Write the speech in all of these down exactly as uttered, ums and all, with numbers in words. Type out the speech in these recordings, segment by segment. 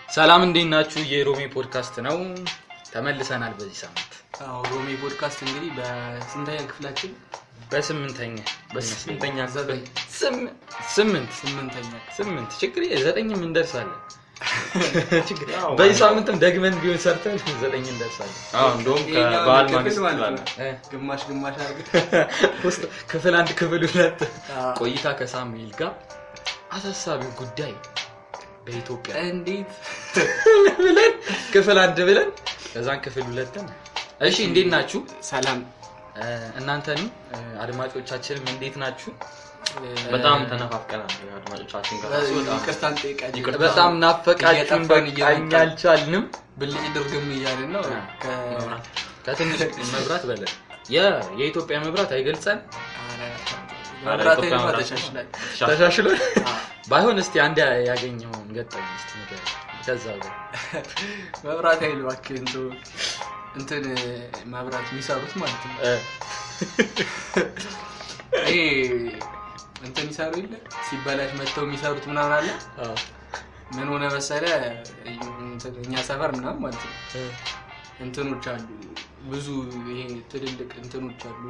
ሰላም እንዴት ናችሁ? የሮሚ ፖድካስት ነው። ተመልሰናል በዚህ ሳምንት። አዎ ሮሚ ፖድካስት እንግዲህ በስንተኛ ክፍላችን? በስምንተኛ በስምንተኛ ዘጠኝ ስምንት ስምንተኛ ስምንት ችግር ዘጠኝም እንደርሳለን። ችግር በዚህ ሳምንትም ደግመን ቢሆን ሰርተን ዘጠኝ እንደርሳለን። አዎ እንደውም ከባል ማግስት ማለት ግማሽ ግማሽ አድርገን ውስጥ ክፍል አንድ ክፍል ሁለት ቆይታ ከሳሙኤል ጋር አሳሳቢው ጉዳይ በኢትዮጵያ እንዴት ብለን ክፍል አንድ ብለን ከዛን ክፍል ሁለት ነው። እሺ እንዴት ናችሁ? ሰላም እናንተንም አድማጮቻችንም እንዴት ናችሁ? በጣም ተነፋፍቀናል። አድማጮቻችን ጋር ይቅርታን ጠይቃችሁ በጣም ናፈቃችሁን። በቃኝ አልቻልንም። ብልጭ ድርግም እያልን ነው። ከትንሽ መብራት በለን ያ የኢትዮጵያ መብራት አይገልጸን። መብራት ተሻሽሏል ተሻሽሏል። ባይሆን እስቲ አንድ ያገኘውን ገጠመኝ እስቲ ነገር ከዛው መብራት ኃይል እባክህ እንትን እንትን መብራት የሚሰሩት ማለት ነው። እኔ እንትን ይሰሩ ይለ ሲበላሽ መተው የሚሰሩት ምናምን አለ። አዎ ምን ሆነ መሰለህ እኛ ሰፈር ምናምን ማለት ነው እንትኖች አሉ ብዙ ይሄ ትልልቅ እንትኖች አሉ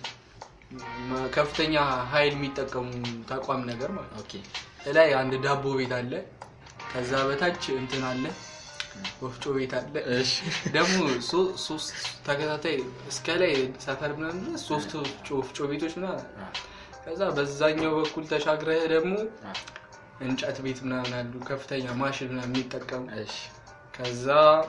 ከፍተኛ ኃይል የሚጠቀሙ ተቋም ነገር ማለት ነው። ኦኬ ላይ አንድ ዳቦ ቤት አለ። ከዛ በታች እንትን አለ ወፍጮ ቤት አለ። እሺ ደግሞ ሶስት ተከታታይ እስከ ላይ ሰፈር ምናምን ሶስት ወፍጮ ቤቶች ምናምን ከዛ በዛኛው በኩል ተሻግረህ ደግሞ እንጨት ቤት ምናምን አሉ ከፍተኛ ማሽን ምናምን የሚጠቀሙ። እሺ ከዛ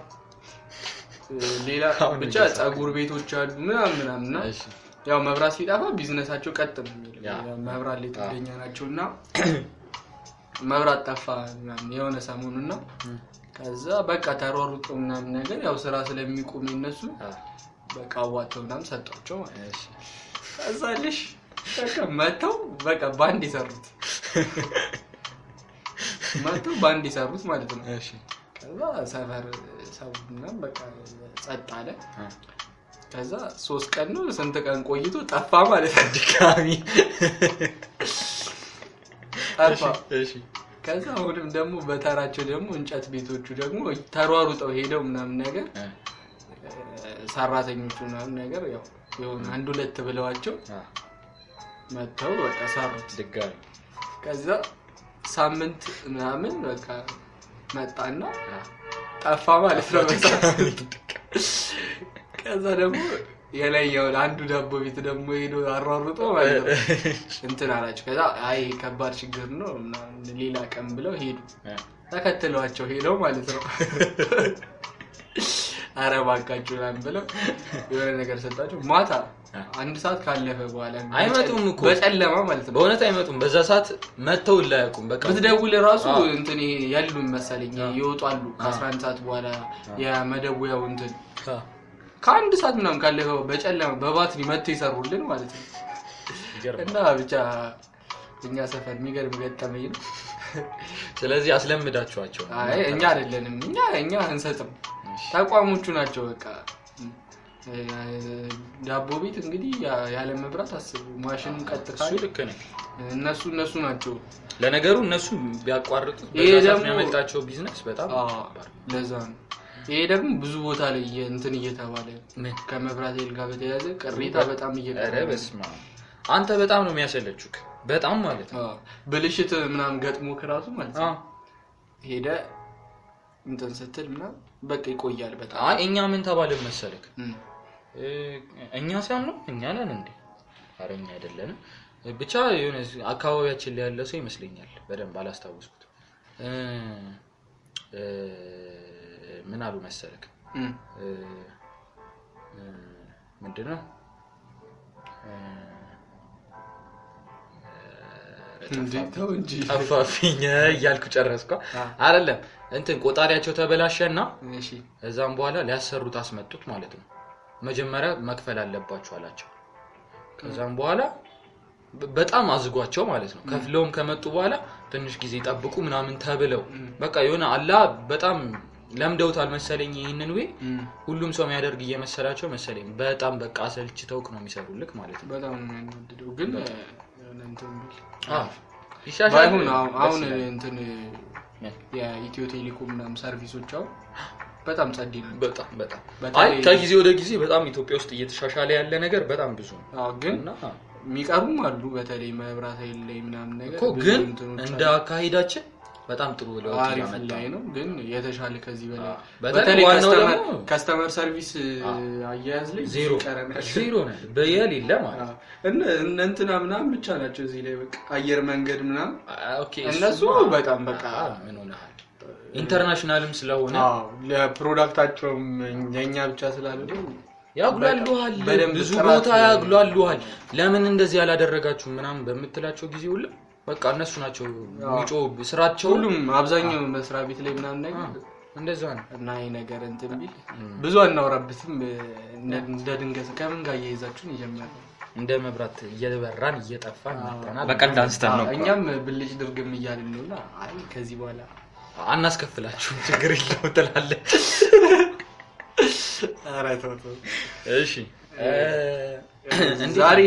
ሌላ ብቻ ጸጉር ቤቶች አሉ ምናምን ምናምን ነው። እሺ ያው መብራት ሲጣፋ ቢዝነሳቸው ቀጥ ነው የሚለው መብራት ላይ ተገኘ ናቸውና መብራት ጠፋ ምናምን የሆነ ሰሞኑና ከዛ በቃ ተሯሩጦ ምናምን ነገር ያው ስራ ስለሚቆም እነሱ በቃ ዋተው ምናምን ሰጣቸው ማለት ነው። ከዛ ልሽ በቃ መተው በቃ ባንድ ይሰሩት መተው ባንድ ይሰሩት ማለት ነው። እሺ ከዛ ሰፈር ሰው ምናምን በቃ ጸጥ አለ። ከዛ ሶስት ቀን ነው ስንት ቀን ቆይቶ ጠፋ ማለት ነው ድጋሚ ጠፋ። እሺ ከዛ አሁንም ደግሞ በተራቸው ደግሞ እንጨት ቤቶቹ ደግሞ ተሯሩጠው ሄደው ምናምን ነገር ሰራተኞቹ ምናምን ነገር ያው የሆነ አንድ ሁለት ብለዋቸው መተው በቃ ሰሩት ድጋሚ። ከዛ ሳምንት ምናምን በቃ መጣና ጠፋ ማለት ነው። ከዛ ደግሞ የላየው አንዱ ዳቦ ቤት ደግሞ ሄዶ አሯሩጦ ማለት ነው እንትን አላችሁ። ከዛ አይ ከባድ ችግር ነው እና ሌላ ቀን ብለው ሄዱ ተከትለዋቸው ሄደው ማለት ነው። አረ ባካችሁ ላን ብለው የሆነ ነገር ሰጣቸው። ማታ አንድ ሰዓት ካለፈ በኋላ አይመጡም እኮ በጨለማ ማለት ነው። በእውነት አይመጡም። በዛ ሰዓት መተው ላያቁም። በቃ ብትደውል ራሱ እንትን ያሉ መሰለኝ ይወጣሉ ከአስራ አንድ ሰዓት በኋላ የመደወያው እንትን ከአንድ ሰዓት ምናምን ካለፈው በጨለማ በባትሪ መተው ይሰሩልን ማለት ነው። እና ብቻ እኛ ሰፈር የሚገርም ገጠመኝ ነው። ስለዚህ አስለምዳችኋቸው። አይ እኛ አይደለንም እኛ እኛ እንሰጥም ተቋሞቹ ናቸው። በቃ ዳቦ ቤት እንግዲህ ያለ መብራት አስቡ ማሽኑን ቀጥ ካለ ልክ ነው እነሱ እነሱ ናቸው። ለነገሩ እነሱ ቢያቋርጡት በዛፍ የሚያመጣቸው ቢዝነስ በጣም ለዛ ነው። ይሄ ደግሞ ብዙ ቦታ ላይ እንትን እየተባለ ከመብራት ኃይል ጋር በተያያዘ ቅሬታ በጣም እየቀረ። ኧረ በስመ አብ አንተ በጣም ነው የሚያሰለቹክ በጣም ማለት ነው። ብልሽት ምናምን ገጥሞ ከራሱ ማለት ነው ሄደ እንትን ስትል ምናምን በቃ ይቆያል በጣም። አይ እኛ ምን ተባለ መሰለክ እኛ ሳይሆን ነው እኛ ነን እንዴ? ኧረ እኛ አይደለንም። ብቻ የሆነ አካባቢያችን ላይ ያለ ሰው ይመስለኛል በደንብ አላስታውስኩት እ እ ምን አሉ መሰለክ እ ምንድነው እንዴታው እንጂ አፋፊኛ ያልኩ ጨረስኩ አይደለም። እንትን ቆጣሪያቸው ተበላሸና እሺ እዛም በኋላ ሊያሰሩት አስመጡት ማለት ነው። መጀመሪያ መክፈል አለባችሁ አላቸው። ከዛም በኋላ በጣም አዝጓቸው ማለት ነው። ከፍለውም ከመጡ በኋላ ትንሽ ጊዜ ጠብቁ ምናምን ተብለው በቃ የሆነ አላ በጣም ለምደውታል መሰለኝ ይሄንን ወይ ሁሉም ሰው የሚያደርግ እየመሰላቸው መሰለኝ በጣም በቃ አሰልችተውክ ነው የሚሰሩልክ ማለት ነው። በጣም ነው የሚወደደው ግን እንትን አዎ ይሻሻል። አሁን አሁን እንትን የኢትዮ ቴሌኮም ምናምን ሰርቪሶች አሁን በጣም ጸዴ ነው። በጣም በጣም አይ ከጊዜ ወደ ጊዜ በጣም ኢትዮጵያ ውስጥ እየተሻሻለ ያለ ነገር በጣም ብዙ ነው። አዎ ግን የሚቀሩም አሉ በተለይ መብራት ኃይል ላይ ምናምን ነገር እኮ ግን እንደ አካሄዳችን በጣም ጥሩ ብለው ያመጣ ነው። ግን የተሻለ ከዚህ በላይ በተለይ ከስተመር ከስተመር ሰርቪስ አያያዝ ላይ ዜሮ ዜሮ ነው በየል የለ ማለት እና እንትና ምናምን ብቻ ናቸው እዚህ ላይ በቃ አየር መንገድ ምናምን ኦኬ እነሱ በጣም በቃ ምን ሆነሃል ኢንተርናሽናልም ስለሆነ አዎ ለፕሮዳክታቸውም የኛ ብቻ ስላልሆነ ያጉላሉሃል ብዙ ቦታ ያጉላሉሃል ለምን እንደዚህ ያላደረጋችሁ ምናምን በመትላቸው ጊዜ ሁሉ በቃ እነሱ ናቸው ሚጮ ስራቸው ሁሉም አብዛኛው መስሪያ ቤት ላይ ምናምን ነገር እንደዛ ነው እና ይሄ ነገር እንትን ቢል ብዙ አናወራበትም እንደ ድንገት ከምን ጋር እየያዛችሁን ይጀምራል እንደ መብራት እየበራን እየጠፋን መጣና በቀልድ አንስተን ነው እኛም ብልጭ ድርግም እያልን ነውና አይ ከዚህ በኋላ አናስከፍላችሁ ችግር የለውም ትላለህ አራተው እሺ ዛሬ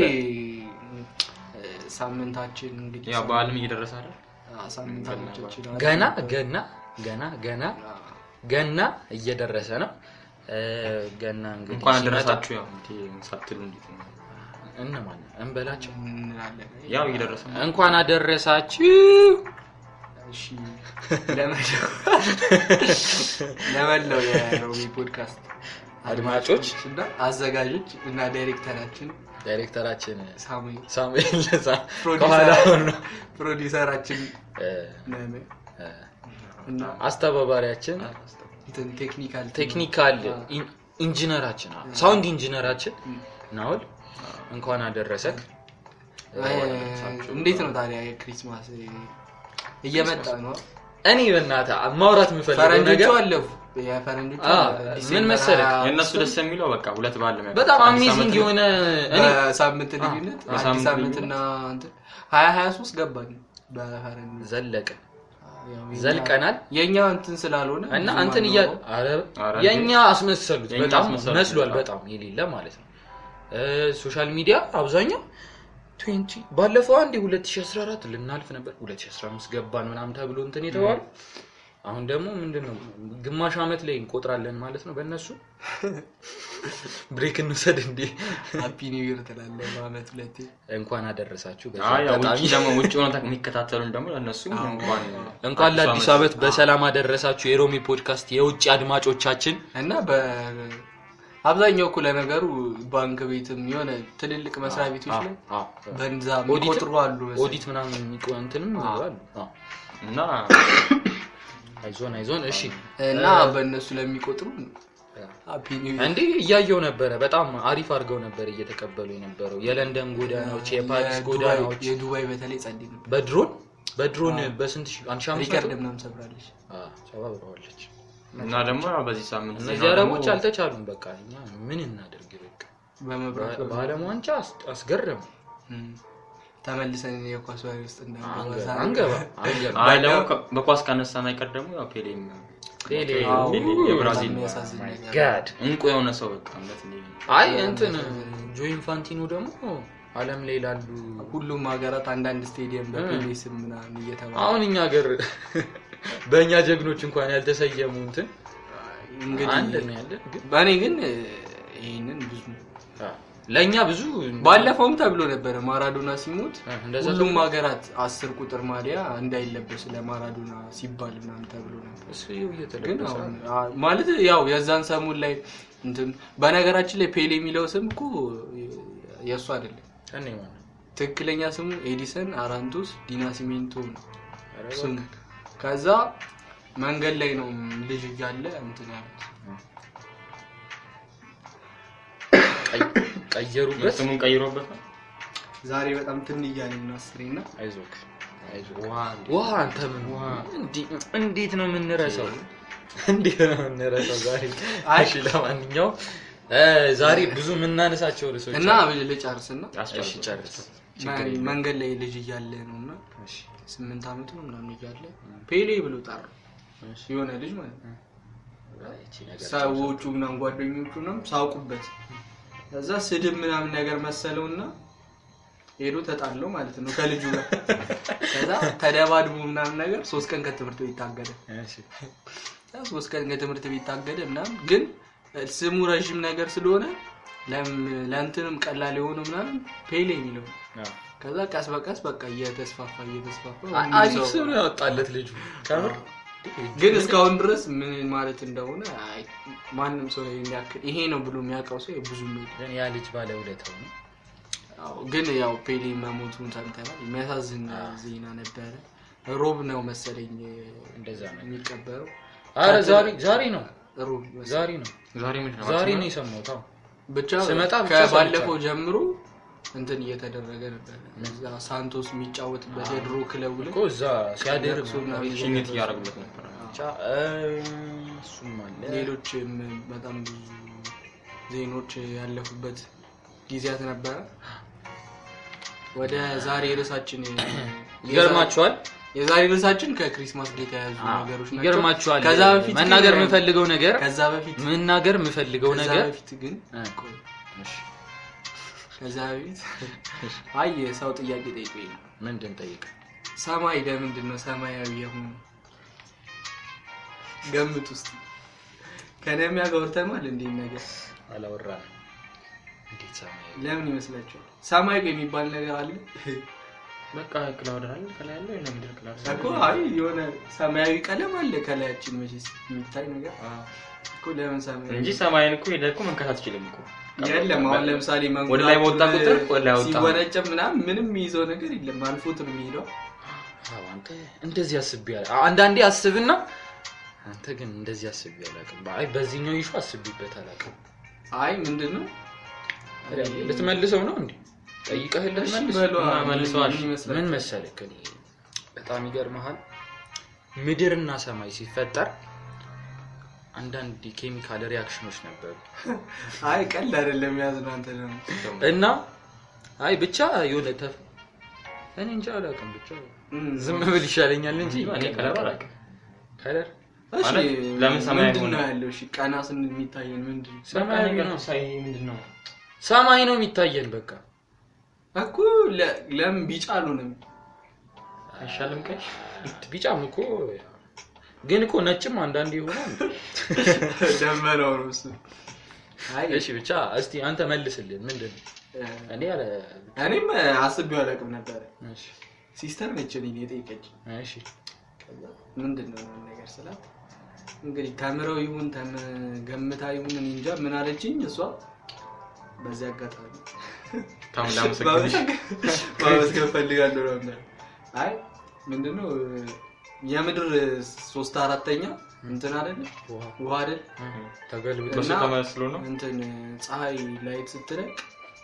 ሳምንታችን እንግዲህ ያው በዓልም እየደረሰ አይደል ሳምንታችን ገና ገና ገና ገና ገና እየደረሰ ነው ገና እንግዲህ እንኳን አደረሳችሁ ያው እንዴ ሳትሉ እንዴት ነው እነማን እንበላቸው እንላለን ያው እየደረሰ እንኳን አደረሳችሁ እሺ ለማለው ለማለው የሮቢ ፖድካስት አድማጮች እና አዘጋጆች እና ዳይሬክተራችን ዳይሬክተራችን ሳሙኤል ሳሙኤል ለዛ ፕሮዲውሰር ፕሮዲውሰራችን ነነ እና አስተባባሪያችን እንትን ቴክኒካል ቴክኒካል ኢንጂነራችን ሳውንድ ኢንጂነራችን ናውል እንኳን አደረሰክ እንዴት ነው ታዲያ የክሪስማስ እየመጣ ነው እኔ በእናትህ ማውራት የምፈልገው ነገር አለፉ የፈረንጆቹ ምን መሰለህ የነሱ ደስ የሚለው በቃ ሁለት በዓል ነው በጣም አሜዚንግ የሆነ እኔ ሳምንት ልዩነት ሳምንትና ሃያ ሃያ ሶስት ገባን በፈረንጆቹ ዘለቀ ዘልቀናል የኛ እንትን ስላልሆነ እና እንትን ያ የኛ አስመሰሉት በጣም መስሏል በጣም የሌለ ማለት ነው ሶሻል ሚዲያ አብዛኛው twenty ባለፈው አንዴ ሁለት ሺህ አስራ አራት ልናልፍ ነበር ሁለት ሺህ አስራ አምስት ገባን ምናምን ተብሎ እንትን የተባለ አሁን ደግሞ ምንድነው ግማሽ አመት ላይ እንቆጥራለን ማለት ነው በእነሱ ብሬክ እንውሰድ እንዴ ሃፒ ኒው ኢየር ተላለ በአመት ሁለቴ እንኳን አደረሳችሁ አይ ያው ውጪ ደግሞ ውጪ ሆነ የሚከታተሉን ደግሞ ለነሱ እንኳን እንኳን ለአዲስ አመት በሰላም አደረሳችሁ የሮሚ ፖድካስት የውጪ አድማጮቻችን እና በ አብዛኛው እኮ ለነገሩ ባንክ ቤትም የሆነ ትልልቅ መስሪያ ቤቶች ላይ በእንዛ የሚቆጥሩ አሉ ኦዲት ምናምን የሚቆንትንም አሉ እና አይዞን አይዞን እሺ እና በእነሱ ለሚቆጥሩ ሃፒ ኒው ኢየር እንዴ እያየው ነበር በጣም አሪፍ አድርገው ነበር እየተቀበሉ የነበረው የለንደን ጎዳናዎች የፓሪስ ጎዳናዎች የዱባይ በተለይ ጸዴ ነበር በድሮን በድሮን በስንት ሺህ አንድ ሺህ አምስት መቶ ሪከርድ ምናምን ሰብራለች አዎ ሰባብራለች እና ደግሞ በዚህ ሳምንት እነዚህ አረቦች አልተቻሉም በቃ እኛ ምን እናደርግ በቃ በመብራት በዓለም ዋንጫ አስገረም ተመልሰን የኳስ ዋሪ ውስጥ እንደገና አንገባ አንገባ አይ ደግሞ በኳስ ካነሳን አይቀር ደግሞ ያው ፔሌም ፔሌ የብራዚል ጋድ እንቁ የሆነ ሰው በቃ ማለት ነው አይ እንትን ጆ ኢንፋንቲኖ ደግሞ ዓለም ላይ ላሉ ሁሉም ሀገራት አንዳንድ ስቴዲየም በፔሌ ስም ምናምን እየተባለ አሁን እኛ ሀገር በእኛ ጀግኖች እንኳን ያልተሰየሙ እንትን እንግዲህ አንድ ነው ያለ ግን ባኔ ግን ይሄንን ብዙ ለኛ ብዙ ባለፈውም ተብሎ ነበር ማራዶና ሲሞት ሁሉም ሀገራት አስር ቁጥር ማሊያ እንዳይለበስ ለማራዶና ሲባል ምናምን ተብሎ ነበር እሱ እየተለበሰ ማለት ያው የዛን ሰሙን ላይ እንትን በነገራችን ላይ ፔሌ የሚለው ስም እኮ የሱ አይደለም እኔ ማለት ትክክለኛ ስሙ ኤዲሰን አራንቶስ ዲናሲሜንቶ ነው ስሙ ከዛ መንገድ ላይ ነው ልጅ እያለ እንትን ያሉት ቀየሩበት ስሙን ቀይሮበት ዛሬ በጣም ትን እያለኝ ነው አስሬና አይዞክ አይዞክ ውሃ አንተ ምን ውሃ እንዴት ነው የምንረሳው እንዴት ነው የምንረሳው ዛሬ እሺ ለማንኛውም ዛሬ ብዙ ምናነሳቸው ርዕሶች እና ልጨርስና እሺ ጨርስ መንገድ ላይ ልጅ እያለ ነውና እሺ ስምንት አመት ነው ምናምን እያለ ፔሌ ብሎ ጠራ እሺ የሆነ ልጅ ማለት ነው ሰዎቹ ምናምን ጓደኞቹ ነው ሳውቁበት ከዛ ስድብ ምናምን ነገር መሰለውና ሄዶ ተጣለው ማለት ነው ከልጁ ጋር ከዛ ከዛ ተደባድቡ ምናምን ነገር ሶስት ቀን ከትምህርት ቤት ታገደ እሺ ሶስት ቀን ከትምህርት ቤት ታገደ ምናምን ግን ስሙ ረጅም ነገር ስለሆነ ለም ለእንትንም ቀላል የሆነ ምናምን ፔሌ የሚለው ከዛ ቀስ በቀስ በቃ እየተስፋፋ እየተስፋፋ አሪፍ ስም ነው ያወጣለት ልጁ ከምር ግን እስካሁን ድረስ ምን ማለት እንደሆነ ማንም ሰው የሚያክል ይሄ ነው ብሎ የሚያውቀው ሰው ብዙ ነው ግን ያ ልጅ ባለ ውለታው ነው አዎ ግን ያው ፔሌ መሞቱን ሰምተናል የሚያሳዝን ዜና ነበር ሮብ ነው መሰለኝ እንደዛ ነው የሚቀበረው አረ ዛሬ ዛሬ ነው ሮብ ዛሬ ነው ዛሬ ምን ነው ዛሬ ነው የሰማሁት አዎ ብቻ ስመጣ ከባለፈው ጀምሮ እንትን እየተደረገ ነበር እዛ ሳንቶስ የሚጫወትበት የድሮ ክለብ ላይ እኮ እዛ ሲያደርግ ሽኝት ያደርጉለት ነበር ብቻ እሱም አለ ሌሎችም በጣም ብዙ ዜኖች ያለፉበት ጊዜያት ነበር ወደ ዛሬ ርዕሳችን ይገርማችኋል የዛሬ ርዕሳችን ከክሪስማስ ጋር የተያያዙ ነገሮች ናቸው ይገርማችኋል ከዛ በፊት መናገር የምፈልገው ነገር ከዛ በፊት መናገር የምፈልገው ነገር ከዛ በፊት ግን እሺ ከዛ በፊት አይ ሰው ጥያቄ ጠይቀኝ ምንድን ጠይቅ ሰማይ ለምንድን ነው ሰማያዊ የሆነ ገምት ውስጥ ከነሚያ ጋር ወርተማል እንዴ ነገር አላወራንም እንዴት ሰማይ ለምን ይመስላችኋል ሰማይ የሚባል ነገር አለ በቃ ክላውድ አለ ከላይ ያለው እና ምድር ክላውድ እኮ አይ የሆነ ሰማያዊ ቀለም አለ ከላያችን መቼስ የሚታይ ነገር እኮ ለምን ሰማያዊ እንጂ ሰማይን እኮ ሄደህ እኮ መንካት አትችልም እኮ የለም አሁን ለምሳሌ መንገድ ወደ ላይ ወጣ ቁጥር ወደ ላይ ወጣ ሲወነጨም ምናምን ምንም ይዘው ነገር የለም አልፎት ነው የሚሄደው አዎ አንተ እንደዚህ አስቢያለህ አንዳንዴ አስብና አንተ ግን እንደዚህ አስቢያለህ አላውቅም አይ በዚህኛው ይሹ አስቢበት አላውቅም አይ ምንድነው ልትመልሰው ነው እንዴ ጠይቀህለት መልሰዋል ምን መሰለህ ከኔ በጣም ይገርምሃል ምድርና ሰማይ ሲፈጠር አንዳንድ ኬሚካል ሪአክሽኖች ነበሩ አይ ቀልድ አይደለም ያዝነው አንተ ነው እና አይ ብቻ የሆነ ተፍ እኔ እንጃ አላውቅም ብቻ ዝም ብል ይሻለኛል እንጂ እኔ ከለር አላውቅም ከለር እሺ ለምን ሰማያዊ ሆነ ነው ያለው እሺ ቀና ስንል የሚታየን ምንድነው ሰማያዊ ነው ሳይ ምንድነው ሰማይ ነው የሚታየን በቃ እኮ ለምን ቢጫ አልሆነም አይሻልም ቀይ ቢጫም እኮ ግን እኮ ነጭም አንዳንዴ ይሆናል ደመናው ነው እሱ አይ እሺ ብቻ እስቲ አንተ መልስልኝ ምንድነው እኔ አለ እኔም አስቤው አላውቅም ነበር እሺ ሲስተር ነች እኔ የጠየቀች እሺ ምንድነው ነገር ስላት እንግዲህ ተምረው ይሁን ተገምታ ይሁን እንጃ ምን አለችኝ እሷ በዚህ አጋጣሚ ታምላም ሰክሽ ባስ ከፈልጋለሁ ነው አይ ምንድነው የምድር ሶስት አራተኛ እንትን አይደል ውሃ አይደል ተገልብጦ ተመስሎ ነው እንትን ፀሐይ ላይት ስትለቅ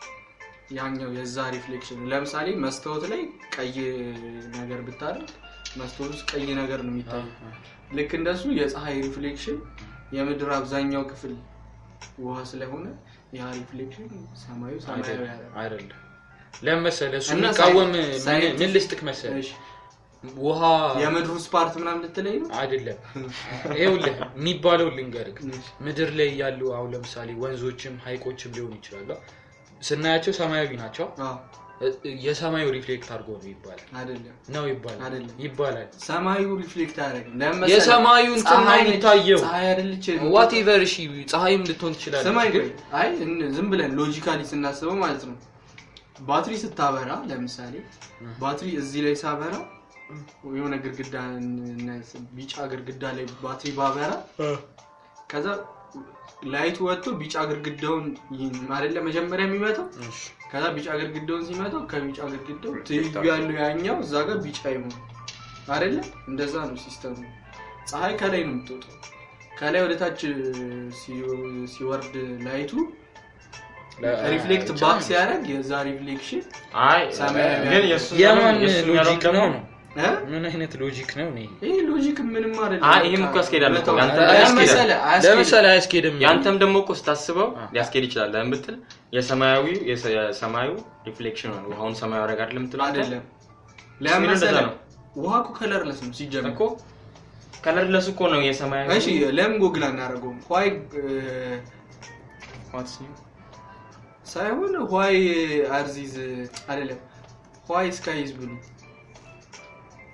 ያኛው የዛ ሪፍሌክሽን ለምሳሌ መስታወት ላይ ቀይ ነገር ብታደርግ መስታወት ውስጥ ቀይ ነገር ነው የሚታየው ልክ እንደሱ የፀሐይ ሪፍሌክሽን የምድር አብዛኛው ክፍል ውሃ ስለሆነ ያ ሪፍሌክሽን ሰማዩ ሰማያዊ አይደለም ለምሳሌ እሱ የሚቃወም ምን ልስጥክ መሰለሽ ውሃ የምድሩ ስፓርት ምናምን ልትለይ ነው አይደለም ይኸውልህ የሚባለው ልንገርክ ምድር ላይ ያሉ አሁን ለምሳሌ ወንዞችም ሀይቆችም ሊሆን ይችላል ስናያቸው ሰማያዊ ናቸው አዎ የሰማዩ ሪፍሌክት አድርጎ ነው ይባላል አይደለም ነው ይባላል አይደለም ይባላል ሰማዩ ሪፍሌክት አደረገ ለምን የሰማዩ እንትን ነው የሚታየው ፀሐይ አይደለች whatever እሺ ፀሐይም ልትሆን ትችላለች ሰማይ አይ ዝም ብለን ሎጂካሊ ስናስበው ማለት ነው ባትሪ ስታበራ ለምሳሌ ባትሪ እዚህ ላይ ሳበራ የሆነ ግድግዳ ቢጫ ግድግዳ ላይ ባትሪ ባበራ ከዛ ላይት ወጥቶ ቢጫ ግድግዳውን አይደለም መጀመሪያ የሚመጣው ከዛ ቢጫ ግድግዳውን ሲመጣው ከቢጫ ግድግዳው ትይዩ ያለው ያኛው እዛ ጋር ቢጫ ይሆን አይደለ እንደዛ ነው ሲስተሙ ፀሐይ ከላይ ነው የምትወጣው ከላይ ወደ ታች ሲወርድ ላይቱ ሪፍሌክት ባክ ሲያደርግ የዛ ሪፍሌክሽን አይ ግን የሱ የማን ሎጂክ ነው ምን አይነት ሎጂክ ነው ነው ይሄ ሎጂክ ምንም አይደለም አይ ይሄም እኮ ያስኬዳል እኮ ያንተ ለምሳሌ አያስኬድም ያንተም ደግሞ እኮ ስታስበው ሊያስኬድ ይችላል ለምትል የሰማያዊ የሰማዩ ሪፍሌክሽን ነው ውሃውን ሰማያዊ ያደርጋል አይደለም ምትል አይደለም ለምሳሌ ውሃ እኮ ከለርለስ ነው ሲጀምር እኮ ከለርለስ እኮ ነው የሰማያዊ እሺ ለምን ጎግል አናደርገው ዋይ ዋትስ ሳይሆን ዋይ አርዚዝ አይደለም ዋይ ስካይ ኢዝ ብሉ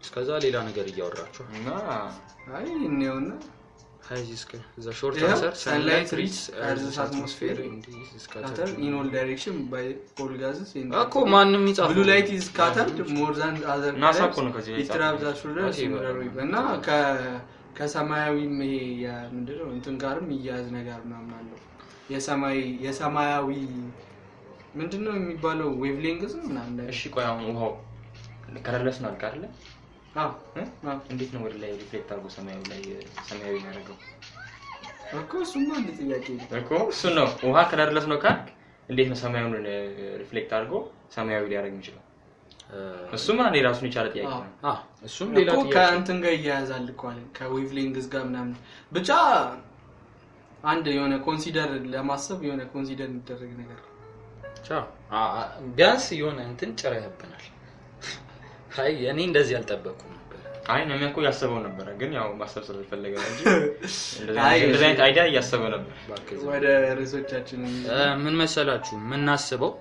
እስከዛ ሌላ ነገር እያወራችሁ እና አይ እኔውና ሃይዚስ the short answer sunlight reaches earth's atmosphere scattered in all direction by all gases in እኮ ማንንም ይጻፍ blue light is scattered more than other ናሳ እኮ ነው ከዚህ it travels through the እና ከ ከሰማያዊም ይሄ ምንድነው እንትን ጋርም ይያዝ ነገር ምናምን አለው የሰማይ የሰማያዊ ምንድነው የሚባለው ዌቭሌንግዝ ምናምን ነገር እሺ ቆይ አሁን ውሃው ከለርለስ ነው አይደል አዎ እንዴት ነው ወደ ላይ ሪፍሌክት አድርጎ ሰማያዊ ላይ ሰማያዊ ያደርገው እኮ እሱማ አንድ ጥያቄ ነው እኮ እሱ ነው ውሃ ከለርለስ ነው ካልክ እንዴት ነው ሰማያዊውን ሪፍሌክት አድርጎ ሰማያዊ ሊያደርግ የሚችለው እሱማ አንዴ ራሱን የቻለ ጥያቄ ነው አዎ እሱም ሌላ ጥያቄ እኮ ከእንትን ጋር ይያያዛል እኮ አለ ከዌቭሌንግዝ ጋር ምናምን ብቻ አንድ የሆነ ኮንሲደር ለማሰብ የሆነ ኮንሲደር የሚደረግ ነገር ቻው ቢያንስ የሆነ እንትን ጭራይብናል አይ እኔ እንደዚህ አልጠበቅኩም ነበር አይ ነው የሚያውቀው ያሰበው ነበር ግን ያው ማሰብ ስለፈለገ እንጂ እንደዚህ እንደዚህ አይነት አይዲያ ያሰበው ነበር ወደ ሪሰርቻችን ምን መሰላችሁ ምናስበው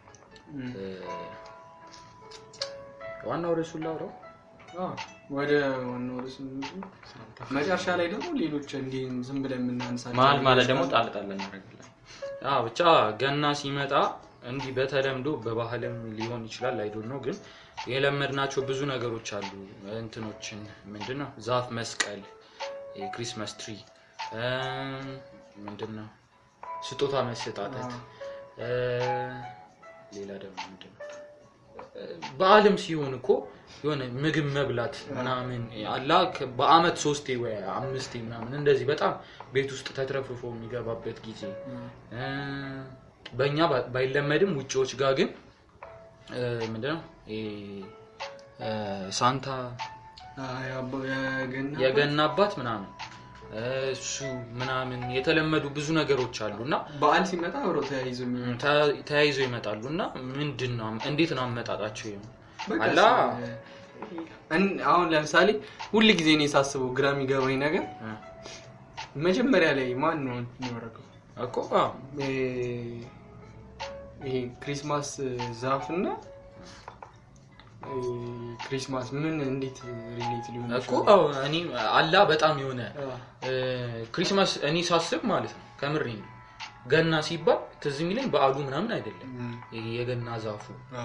ዋናው ርዕሱ ላውራው አዎ ወደ ዋናው ርዕሱ መጨረሻ ላይ ደግሞ ሌሎች እንዴ ዝም ብለን የምናንሳቸው ማል ማለት ደግሞ ጣል ጣል እናደርጋለን አዎ ብቻ ገና ሲመጣ እንዲህ በተለምዶ በባህልም ሊሆን ይችላል አይ ዶንት ኖ ግን የለመድናቸው ብዙ ነገሮች አሉ እንትኖችን ምንድነው ዛፍ መስቀል የክሪስማስ ትሪ ምንድነው ስጦታ መስጣጣት ሌላ ደግሞ ምንድነው በአለም ሲሆን እኮ የሆነ ምግብ መብላት ምናምን አላህ በአመት ሶስቴ ወይ አምስቴ ምናምን እንደዚህ በጣም ቤት ውስጥ ተትረፍርፎ የሚገባበት ጊዜ በእኛ ባይለመድም ውጪዎች ጋር ግን ምንድነው ሳንታ የገና አባት ምናምን እሱ ምናምን የተለመዱ ብዙ ነገሮች አሉና በዓል ሲመጣ አብረው ተያይዘው ተያይዘው ይመጣሉና ምንድነው እንዴት ነው አመጣጣቸው አላ አሁን ለምሳሌ ሁሉ ጊዜ እኔ ሳስበው ግራ የሚገባኝ ነገር መጀመሪያ ላይ ማን ነው የሚወረቀው እኮ ይሄ ክሪስማስ ዛፍና ክሪስማስ ምን እንዴት ሪሌት ሊሆን እኮ እኔ አላ በጣም የሆነ ክሪስማስ እኔ ሳስብ ማለት ነው ከምሪን ገና ሲባል ትዝ የሚለኝ በዓሉ ምናምን አይደለም ይሄ የገና ዛፉ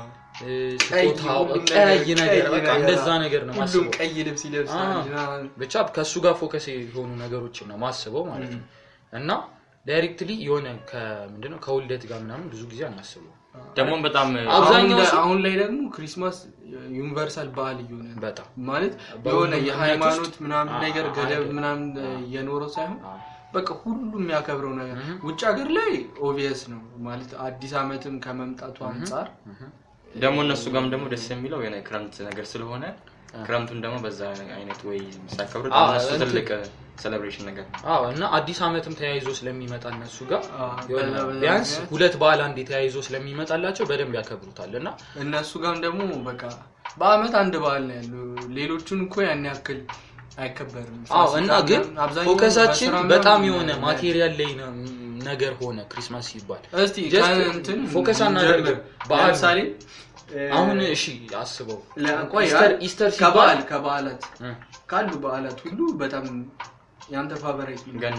ስጦታው ቀይ ነገር በቃ እንደዛ ነገር ነው ማስበው ቀይ ልብስ ይለብሳል ብቻ ከሱ ጋር ፎከስ የሆኑ ነገሮች ነው ማስበው ማለት ነው እና ዳይሬክትሊ የሆነ ከምንድነው ከውልደት ጋር ምናምን ብዙ ጊዜ አናስበው ደግሞ በጣም አብዛኛው አሁን ላይ ደግሞ ክሪስማስ ዩኒቨርሳል በዓል ይሆነ በጣም ማለት የሆነ የሃይማኖት ምናምን ነገር ገደብ ምናምን የኖረው ሳይሆን በቃ ሁሉም ያከብረው ነገር ውጭ ሀገር ላይ ኦብቪየስ ነው ማለት አዲስ አመትም ከመምጣቱ አንፃር ደግሞ እነሱ ጋርም ደግሞ ደስ የሚለው የሆነ ክረምት ነገር ስለሆነ ክረምቱን ደግሞ በዛ አይነት ወይ ሲያከብሩ እነሱ ትልቅ ሴሌብሬሽን ነገር አዎ እና አዲስ አመትም ተያይዞ ስለሚመጣ እነሱ ጋር የሆነ ቢያንስ ሁለት በዓል አንዴ ተያይዞ ስለሚመጣላቸው በደንብ ያከብሩታልና እነሱ ጋርም ደግሞ በቃ በአመት አንድ በዓል ነው ያለው ሌሎቹን እኮ ያን ያክል አይከበርም አዎ እና ግን ፎከሳችን በጣም የሆነ ማቴሪያል ላይ ነገር ሆነ ክሪስማስ ሲባል እስቲ እንትን ፎከስ እናደርግ በዓል ሳሌ አሁን እሺ አስበው ኢስተር ኢስተር ሲባል ከበዓላት ካሉ በዓላት ሁሉ በጣም ያንተ ፋቨራይት ነው ገና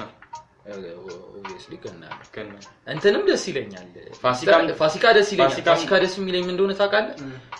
ኦብቪየስሊ ገና ገና እንትንም ደስ ይለኛል ፋሲካ ፋሲካ ደስ ይለኛል ፋሲካ ደስ የሚለኝ ምን እንደሆነ ታውቃለህ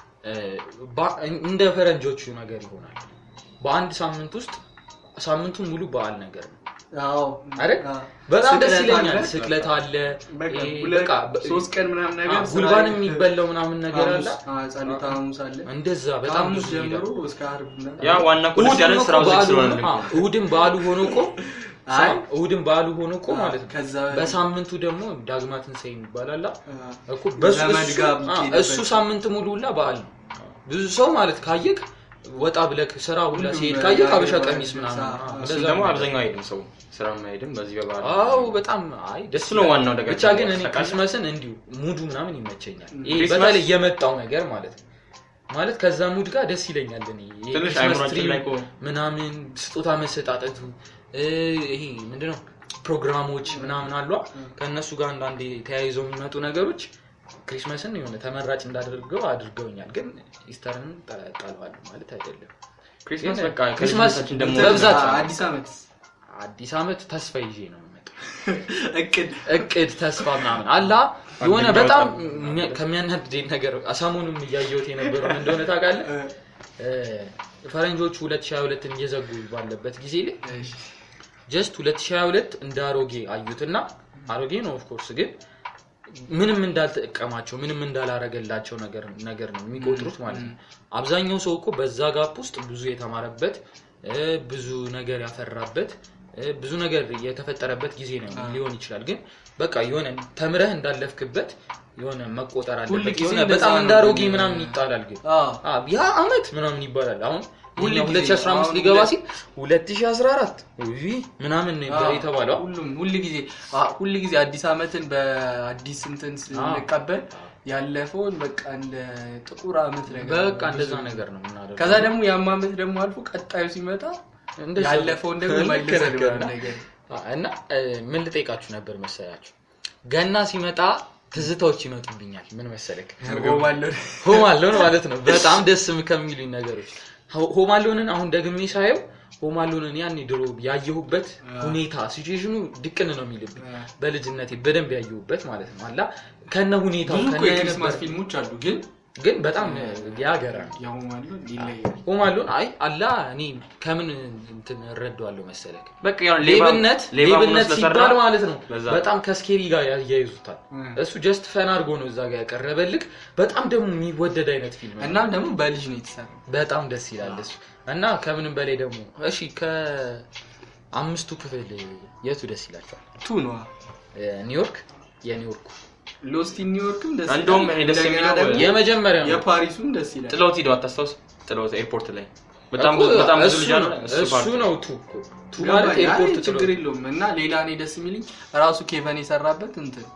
እንደ ፈረንጆቹ ነገር ይሆናል በአንድ ሳምንት ውስጥ ሳምንቱን ሙሉ በዓል ነገር ነው አዎ አይደል በጣም ደስ ይለኛል ስቅለት አለ በቃ ሶስት ቀን ምናምን ነገር ጉልባን የሚበላው ምናምን ነገር አለ አዎ ጸሎት ሐሙስ አለ እንደዛ በጣም ብዙ ጀምሮ እስከ ዓርብ ያ ዋና ኮሌክሽን ያለ ስራው ዝግ ስለሆነ እሁድም በዓሉ ሆኖ እኮ አይ እሁድም በዓሉ ሆኖ እኮ ማለት ነው በሳምንቱ ደግሞ ዳግማ ትንሣኤ ይባላል እኮ በሱ ሳምንት ሙሉላ በዓል ነው ብዙ ሰው ማለት ካየክ ወጣ ብለክ ስራ ሁላ ሲሄድ ካየክ አበሻ ቀሚስ ምናምን እንደዛ ደግሞ አብዛኛው አይደለም ሰው ስራ ማይሄድም በዚህ በበዓል አው በጣም አይ ደስ ነው ዋናው ነገር ብቻ ግን እኔ ክሪስማስን እንዲሁ ሙዱ ምናምን ይመቸኛል ይሄ በተለይ የመጣው ነገር ማለት ነው ማለት ከዛ ሙድ ጋር ደስ ይለኛል እኔ ትንሽ አይምሮአችን ላይ ምናምን ስጦታ መሰጣጠቱ ይሄ ምንድነው ፕሮግራሞች ምናምን አሉ ከነሱ ጋር አንዳንዴ ተያይዘው የሚመጡ ነገሮች ክሪስማስን የሆነ ተመራጭ እንዳደርገው አድርገውኛል ግን ኢስተርን ተጣጣሉ ማለት አይደለም ክሪስማስ በቃ ክሪስማሳችን ደግሞ በብዛት አዲስ አመት አዲስ አመት ተስፋ ይዤ ነው የምመጣው እቅድ እቅድ ተስፋ ምናምን አላ የሆነ በጣም ከሚያናድደኝ ነገር አሳሙንም እያየሁት የነበረው እንደሆነ ታውቃለህ ፈረንጆቹ ሁለት ሺህ ሃያ ሁለት እየዘጉ ባለበት ጊዜ ላይ ጀስት ሁለት ሺህ ሃያ ሁለት እንዳሮጌ አዩትና አሮጌ ነው ኦፍ ኮርስ ግን ምንም እንዳልተቀማቸው ምንም እንዳላረገላቸው ነገር ነገር ነው የሚቆጥሩት ማለት ነው አብዛኛው ሰው እኮ በዛ ጋፕ ውስጥ ብዙ የተማረበት ብዙ ነገር ያፈራበት ብዙ ነገር የተፈጠረበት ጊዜ ነው ሊሆን ይችላል ግን በቃ የሆነ ተምረህ እንዳለፍክበት የሆነ መቆጠር አለበት የሆነ በጣም እንዳሮጌ ምናምን ይጣላል ግን አ ያ አመት ምናምን ይባላል አሁን ሁለት ሺህ አስራ አምስት ሊገባ ሲል ሁለት ሺህ አስራ አራት ወይ ምናምን ነው የተባለው ሁሉም ሁሉ ጊዜ ሁሉ ጊዜ አዲስ አመትን በአዲስ እንትን ስንቀበል ያለፈውን በቃ እንደ ጥቁር አመት ነገር በቃ እንደዛ ነገር ነው ምናደርገው ከዛ ደግሞ ያም አመት ደግሞ አልፎ ቀጣዩ ሲመጣ ያለፈውን ደግሞ መልሰን ነገር እና ምን ልጠይቃችሁ ነበር መሰላችሁ ገና ሲመጣ ትዝታዎች ይመጡብኛል ምን መሰለክ ሆማለው ሆማለው ማለት ነው በጣም ደስ ከሚሉኝ ነገሮች ሆማሎንን አሁን ደግሜ ሳየው ሆማሎንን ያኔ ድሮ ያየሁበት ሁኔታ ሲቹዌሽኑ ድቅን ነው የሚልብኝ በልጅነቴ በደንብ ያየሁበት ማለት ነው አላ ከነ ሁኔታው ከነ ክሪስማስ ፊልሞች አሉ ግን ግን በጣም ያገራ ያሆማሎን ይለያል ሆማሎን አይ አላ እኔ ከምን እንትን ረዳዋለሁ መሰለክ በቃ ያው ሌብነት ሌብነት ሲባል ማለት ነው በጣም ከስኬሪ ጋር ያያይዙታል እሱ ጀስት ፈን አድርጎ ነው እዛ ጋር ያቀረበልክ በጣም ደግሞ የሚወደድ አይነት ፊልም እና ደግሞ በልጅ ነው የተሰራው በጣም ደስ ይላል እሱ እና ከምንም በላይ ደግሞ እሺ ከአምስቱ ክፍል የቱ ደስ ይላችኋል ቱ ነው ኒውዮርክ የኒውዮርክ ሎስት ኢን ኒውዮርክም ደስ ይላል እንደውም ደስ የሚለው የመጀመሪያው የፓሪሱም ደስ ይላል ጥሎት ሄዶ አታስታውስ ጥሎት ኤርፖርት ላይ በጣም በጣም ብዙ ልጅ አለ እሱ ነው ቱ ቱ ማለት ኤርፖርት ችግር የለውም እና ሌላ እኔ ደስ የሚልኝ ራሱ ኬቨን የሰራበት እንትን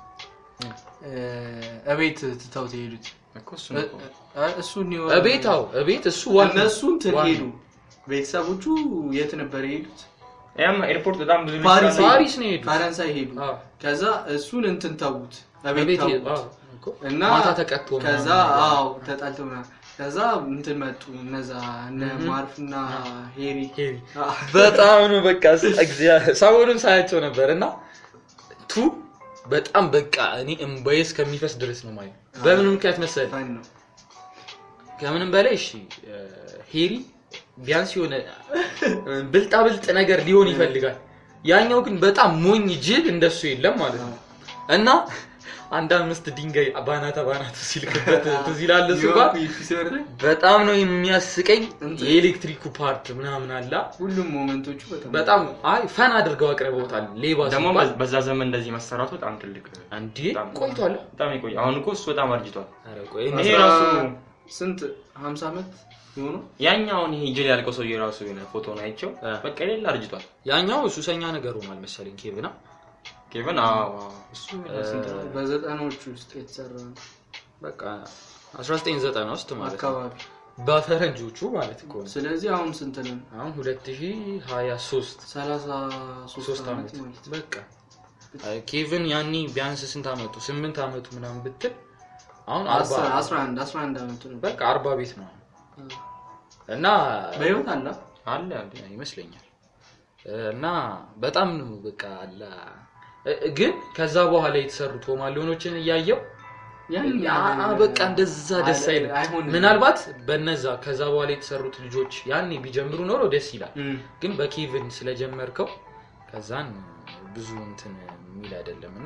እቤት ትተው ሄዱት እኮ እሱ ነው እሱ ነው እቤታው እቤት እሱ ዋና እነሱ እንትን ሄዱ ቤተሰቦቹ የት ነበር የሄዱት ያም ኤርፖርት በጣም ብዙ ልጅ ፓሪስ ፓሪስ ነው ሄዱ ፈረንሳይ ሄዱ ከዛ እሱን እንትን ተውት እቤት እና ማታ ተቀጥቶ ከዛ አዎ ተጣልተውና ከዛ እንትን መጡ እነዛ እነ ማርፍና ሄሪ በጣም ነው በቃ እግዚአብሔር ሳውንም ሳያቸው ነበርና ቱ በጣም በቃ እኔ እምባይስ ከሚፈስ ድረስ ነው ማለት በምን ምክንያት መሰለህ ከምንም በላይ እሺ ሄሪ ቢያንስ የሆነ ብልጣ ብልጥ ነገር ሊሆን ይፈልጋል ያኛው ግን በጣም ሞኝ ጅል እንደሱ የለም ማለት ነው እና አንድ አምስት ድንጋይ ባናታ ባናቱ ሲልክበት ትዝ ይላል እሱ ጋር በጣም ነው የሚያስቀኝ የኤሌክትሪኩ ፓርት ምናምን አላ ሁሉም ሞመንቶቹ በጣም በጣም አይ ፈን አድርገው አቅርበውታል ሌባ ደግሞ በዛ ዘመን እንደዚህ መሰራቱ በጣም ትልቅ አንዴ ቆይቷል በጣም ይቆይ አሁን እኮ እሱ በጣም አርጅቷል አረ ቆይ ይሄ ራሱ ስንት ሃምሳ አመት ይሆኑ ያኛውን ይሄ ጅል ያልከው ሰው የራሱ የሆነ ፎቶ ነው አይቼው በቃ ሌላ አርጅቷል ያኛው ሱሰኛ ነገር ሆኗል መሰለኝ ኬቭና ኬቨን አዎ እሱ በዘጠናዎቹ ውስጥ የተሰራ በቃ አስራ ዘጠኝ ዘጠና ውስጥ ማለት ነው አካባቢ በፈረንጆቹ ማለት እኮ ነው ስለዚህ አሁን ስንት ነው አሁን ሁለት ሺህ ሃያ ሶስት ሰላሳ ሶስት አመት በቃ ኬቨን ያኒ ቢያንስ ስንት አመቱ ስምንት አመቱ ምናምን ብትል አሁን አስራ አንድ አስራ አንድ አመቱ ነው በቃ አርባ ቤት ነው እና በህይወት አለ አለ ይመስለኛል እና በጣም ነው በቃ አለ ግን ከዛ በኋላ የተሰሩት ሆማሎኖችን ያያየው ያ በቃ እንደዛ ደስ አይልም ምናልባት በነዛ ከዛ በኋላ የተሰሩት ልጆች ያኔ ቢጀምሩ ኖሮ ደስ ይላል ግን በኬቨን ስለጀመርከው ከዛን ብዙ እንትን ሚል አይደለምና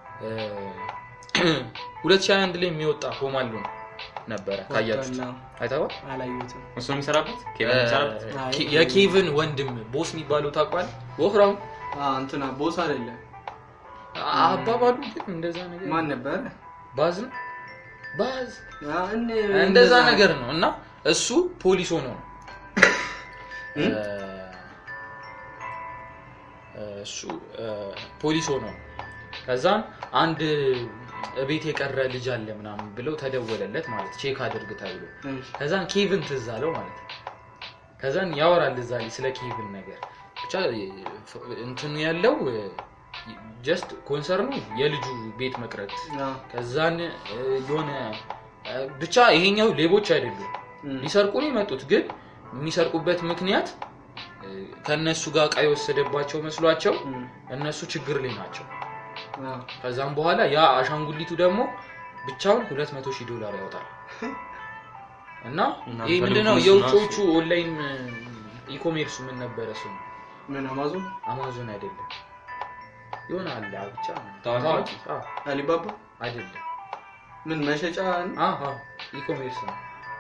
ሁለት ሺህ አንድ ላይ የሚወጣ ሆማሎን ነበር ካያችሁት አይታው አላየሁትም እሱ የሚሰራበት ኬቨን የሚሰራበት የኬቨን ወንድም ቦስ የሚባለው ታቋል ወፍራም አ እንትና ቦስ አይደለ አባባሉ ግን እንደዛ ነገር ማን ነበር ባዝ ባዝ ያ እንደዛ ነገር ነው እና እሱ ፖሊስ ሆኖ ነው እሱ ፖሊስ ሆኖ ከዛን አንድ ቤት የቀረ ልጅ አለ ምናምን ብለው ተደወለለት ማለት ቼክ አድርግ ታይሎ ከዛን ኬቨን ትዛለው ማለት ከዛን ያወራል እዛ ስለ ኬቨን ነገር ብቻ እንትኑ ያለው ጀስት ኮንሰርኑ የልጁ ቤት መቅረት ከዛን የሆነ ብቻ ይሄኛው ሌቦች አይደሉም ሊሰርቁ ነው የመጡት ግን የሚሰርቁበት ምክንያት ከነሱ ጋር ቃይ ወሰደባቸው መስሏቸው እነሱ ችግር ላይ ናቸው ከዛም በኋላ ያ አሻንጉሊቱ ደግሞ ብቻውን ሁለት መቶ ሺህ ዶላር ያወጣል እና ይሄ ምንድነው የውጮቹ ኦንላይን ኢኮሜርስ ምን ነበር እሱ ምን አማዞን አማዞን አይደለም ይሆናል ብቻ ታዋቂ አሊባባ አይደለም ምን መሸጫ አሃ ኢኮሜርስ ነው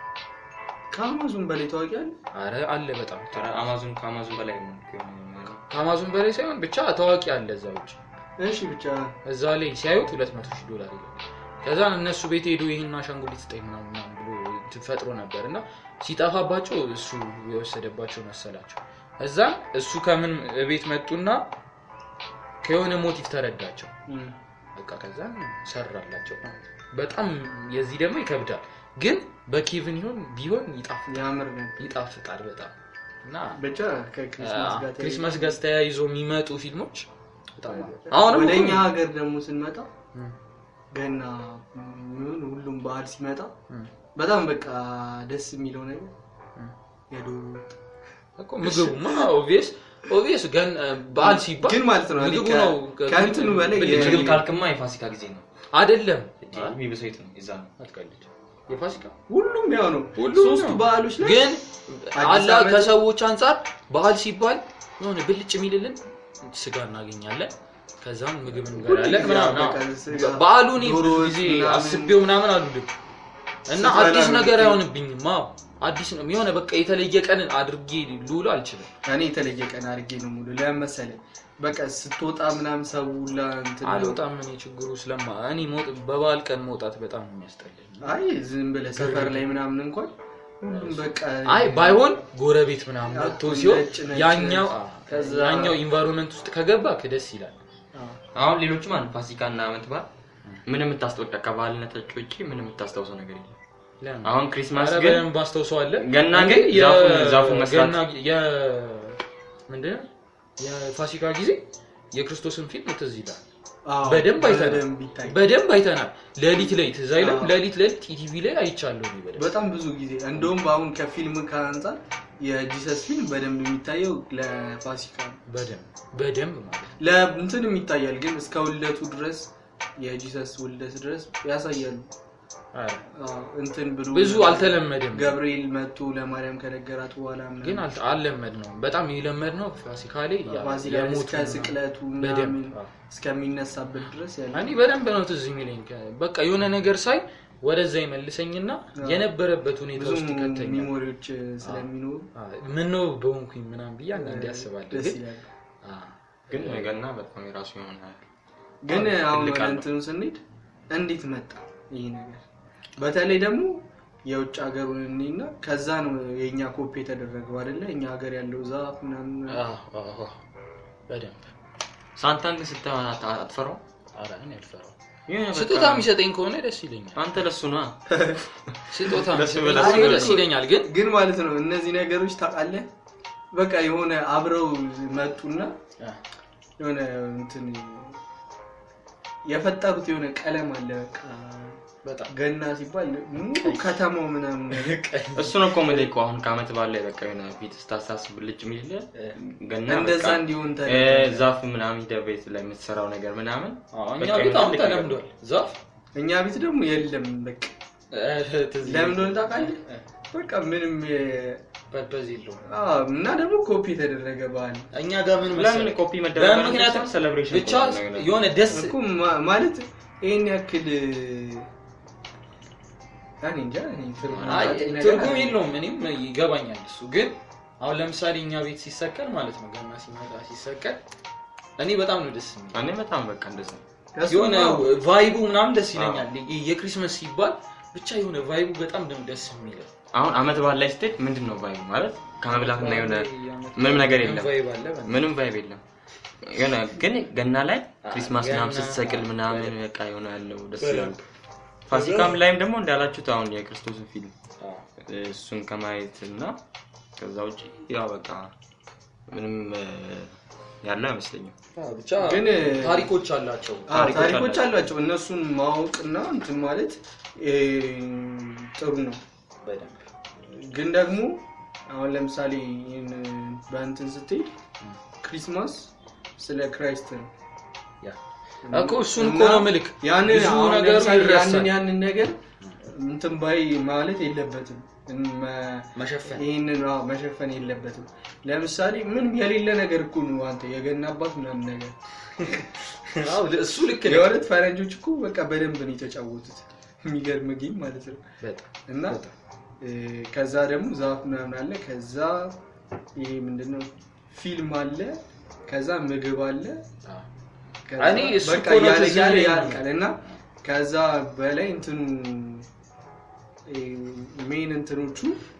ከአማዞን በላይ ታዋቂ አለ አረ አለ በጣም አረ አማዞን ከአማዞን በላይ ነው ከአማዞን በላይ ሳይሆን ብቻ ታዋቂ አለ እዛው እቺ እሺ ብቻ እዛ ላይ ሲያዩት ሁለት መቶ ሺህ ዶላር ይላል ከዛ እነሱ ቤት ሄዱ ይሄን አሻንጉሊት ስጠኝ ምናምን ብሎ ተፈጥሮ ነበርና ሲጣፋባቸው እሱ የወሰደባቸው መሰላቸው እዛ እሱ ከምን ቤት መጡና ከሆነ ሞቲቭ ተረዳቸው በቃ ከዛ ሰራላቸው በጣም የዚህ ደግሞ ይከብዳል ግን በኬቪን ይሁን ቢሆን ይጣፍጣል ያምር ይጣፍጣል በጣም እና ብቻ ከክሪስማስ ጋር ክሪስማስ ጋር ተያይዞ የሚመጡ ፊልሞች በጣም አሁን ወደኛ ሀገር ደግሞ ስንመጣ ገና ሁሉም በዓል ሲመጣ በጣም በቃ ደስ የሚለው ነገር የዶሮ እኮ ምግቡማ ኦብቪየስ ኦብቪየስ ገን በዓል ሲባል ግን ማለት ነው ምግቡ ነው ከእንትኑ በላይ የምግብ ካልክማ የፋሲካ ጊዜ ነው አይደለም የሚበሰይት ነው ይዛ ነው አትቀልድ የፋሲካ ሁሉም ያው ነው ሶስቱ በዓሎች ላይ ግን አላ ከሰዎች አንፃር በዓል ሲባል የሆነ ብልጭ የሚልልን ስጋ እናገኛለን ከዛም ምግብ እንገራለን ምናምን በዓሉን ጊዜ አስቤው ምናምን አሉልኝ እና አዲስ ነገር አይሆንብኝማ አዲስ ነው የሆነ በቃ የተለየ ቀን አድርጌ ሉሉ አልችልም እኔ የተለየ ቀን አድርጌ ነው ሙሉ ለምሳሌ በቃ ስትወጣ ምናምን ሰውላ እንትን አልወጣም እኔ ችግሩ ስለማ እኔ ሞት በበዓል ቀን መውጣት በጣም የሚያስጠላኝ አይ ዝም ብለህ ሰፈር ላይ ምናምን እንኳን ሁሉም በቃ አይ ባይሆን ጎረቤት ምናምን መጥቶ ሲሆን ያኛው ያኛው ኢንቫይሮንመንት ውስጥ ከገባ ከደስ ይላል አሁን ሌሎች ማለት ፋሲካና አመት በዓል ምንም የምታስተውቀው ከባልነቶች ውጪ ምንም የምታስተውሰው ነገር የለም አሁን ክሪስማስ ግን ባስተውሰው አለ ገና ግን ዛፉ ዛፉ መስራት ገና የ ምንድነው የፋሲካ ጊዜ የክርስቶስን ፊልም ትዝ ይላል በደንብ አይተናል በደንብ አይተናል ለሊት ላይ ትዝ አይልም ለሊት ለሊት ቲቪ ላይ አይቻለሁ ነው በጣም ብዙ ጊዜ እንደውም አሁን ከፊልም ካንፃር የጂሰስ ፊልም በደንብ የሚታየው ለፋሲካ በደንብ በደንብ ማለት ለእንትን የሚታያል ግን እስከ ውልደቱ ድረስ የጂሰስ ውልደት ድረስ ያሳያሉ እንትን ብሉ ብዙ አልተለመደም ገብርኤል መጥቶ ለማርያም ከነገራት በኋላ ግን አልተለመድ ነው በጣም ይለመድ ነው ፋሲካ ላይ የሞት ከስቅለቱ ምናምን እስከሚነሳበት ድረስ ያለ እኔ በደንብ ነው ትዝ የሚለኝ በቃ የሆነ ነገር ሳይ ወደዛ ይመልሰኝና የነበረበት ሁኔታ ውስጥ ከተኛ ሚሞሪዎች ስለሚኖር ምን ነው በሆንኩኝ ምናምን ብያ እንዴ ያስባል ግን ግን ገና በጣም የራሱ የሆነ ግን አሁን እንትን ስንሄድ እንዴት መጣ ይሄ ነገር በተለይ ደግሞ የውጭ ሀገሩን እንይና ከዛ ነው የኛ ኮፒ የተደረገው አይደለ እኛ ሀገር ያለው ዛፍ ምናምን አዎ አዎ በደንብ ሳንታን ስታው አትፈራው አራ እኔ አልፈራው ስጦታ የሚሰጠኝ ከሆነ ደስ ይለኛል አንተ ለሱ ነው ስጦታ ደስ ይለኛል ግን ግን ማለት ነው እነዚህ ነገሮች ታውቃለህ በቃ የሆነ አብረው መጡና የሆነ እንትን የፈጠሩት የሆነ ቀለም አለ በቃ በጣም ገና ሲባል ሙሉ ከተማው ምናምን እሱ ነው ኮሜዲኮ አሁን ካመት ባለ በቃ የሆነ ፊት ስታሳስ ብልጭ ሚል ገና እንደዛ እንዲሆን እ ዛፍ ምናምን ደቤት ላይ የምትሰራው ነገር ምናምን እኛ ቤት አሁን ተለምዷል ዛፍ እኛ ቤት ደግሞ የለም በቃ ለምን እንደሆነ ታውቃለህ በቃ ምንም ፐርፐዝ የለውም አዎ እና ደግሞ ኮፒ ተደረገ በዓል እኛ ጋር ምን ለምን ኮፒ መደረግ ምክንያቱም ሴሌብሬሽን ብቻ የሆነ ደስ እኮ ማለት ይሄን ያክል አይ እንጃ ትርጉም የለውም እኔም ይገባኛል እሱ ግን አሁን ለምሳሌ እኛ ቤት ሲሰቀል ማለት ነው ገና ሲመጣ ሲሰቀል እኔ በጣም ነው ደስ የሚለኝ እኔ በጣም በቃ እንደዛ የሆነ ቫይቡ ምናምን ደስ ይለኛል የክሪስማስ ሲባል ብቻ የሆነ ቫይቡ በጣም ደስ የሚለው አሁን አመት በዓል ላይ ስትሄድ ምንድነው ቫይቡ ማለት ከመብላትና የሆነ ምንም ነገር የለም ምንም ቫይብ የለም የሆነ ግን ገና ላይ ክሪስማስ ምናምን ስትሰቅል ምናምን በቃ የሆነ ያለው ደስ ይላል ፋሲካም ላይም ደግሞ እንዳላችሁት አሁን የክርስቶስን ፊልም እሱን ከማየትና ከዛ ውጪ ያው በቃ ምንም ያለው አይመስለኝም ብቻ ግን ታሪኮች አላቸው ታሪኮች አላቸው እነሱን ማወቅና እንትን ማለት ጥሩ ነው በደንብ ግን ደግሞ አሁን ለምሳሌ ይሄን በእንትን ስትሄድ ክሪስማስ ስለ ክራይስት ነው ያ እኮ እሱን እኮ ነው ምልክ ያንን ብዙ ነገር ያንን ያንን ነገር እንትን ባይ ማለት የለበትም መሸፈን ይሄንን ነው መሸፈን የለበትም ለምሳሌ ምን የሌለ ነገር እኮ ነው አንተ የገና አባት ምናምን ነገር አው እሱ ልክ ነው የወረት ፈረንጆች እኮ በቃ በደንብ ነው የተጫወቱት የሚገርም ጌም ማለት ነው በጣም እና ከዛ ደግሞ ዛፍ ምናምን አለ ከዛ ይሄ ምንድነው ፊልም አለ ከዛ ምግብ አለ እኔ እሱ እኮ ነው ያለ ያልቀልና ከዛ በላይ እንትኑ ሜን እንትኖቹ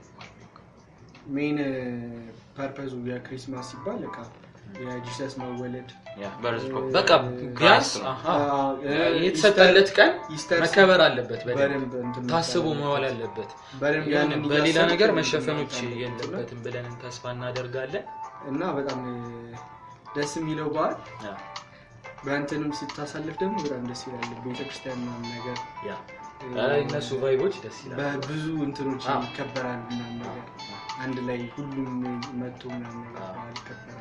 ሜን ፐርፐዙ የክሪስማስ ሲባል ለካ የጂሰስ መወለድ ያ በርዝኮ በቃ ቢያንስ አሃ የተሰጠለት ቀን መከበር አለበት በደንብ ታስቦ መዋል አለበት በሌላ ነገር መሸፈኖች የለበትም ብለን ተስፋ እናደርጋለን እና በጣም ደስ የሚለው በዓል በእንትንም ስታሳልፍ ደግሞ በጣም ደስ ይላል ቤተክርስቲያን ምናምን ነገር ያ አይ እነሱ ቫይቦች ደስ ይላል በብዙ እንትኖች ይከበራል ምናምን ነገር አንድ ላይ ሁሉም መጥቶ ምናምን ነገር ይከበራል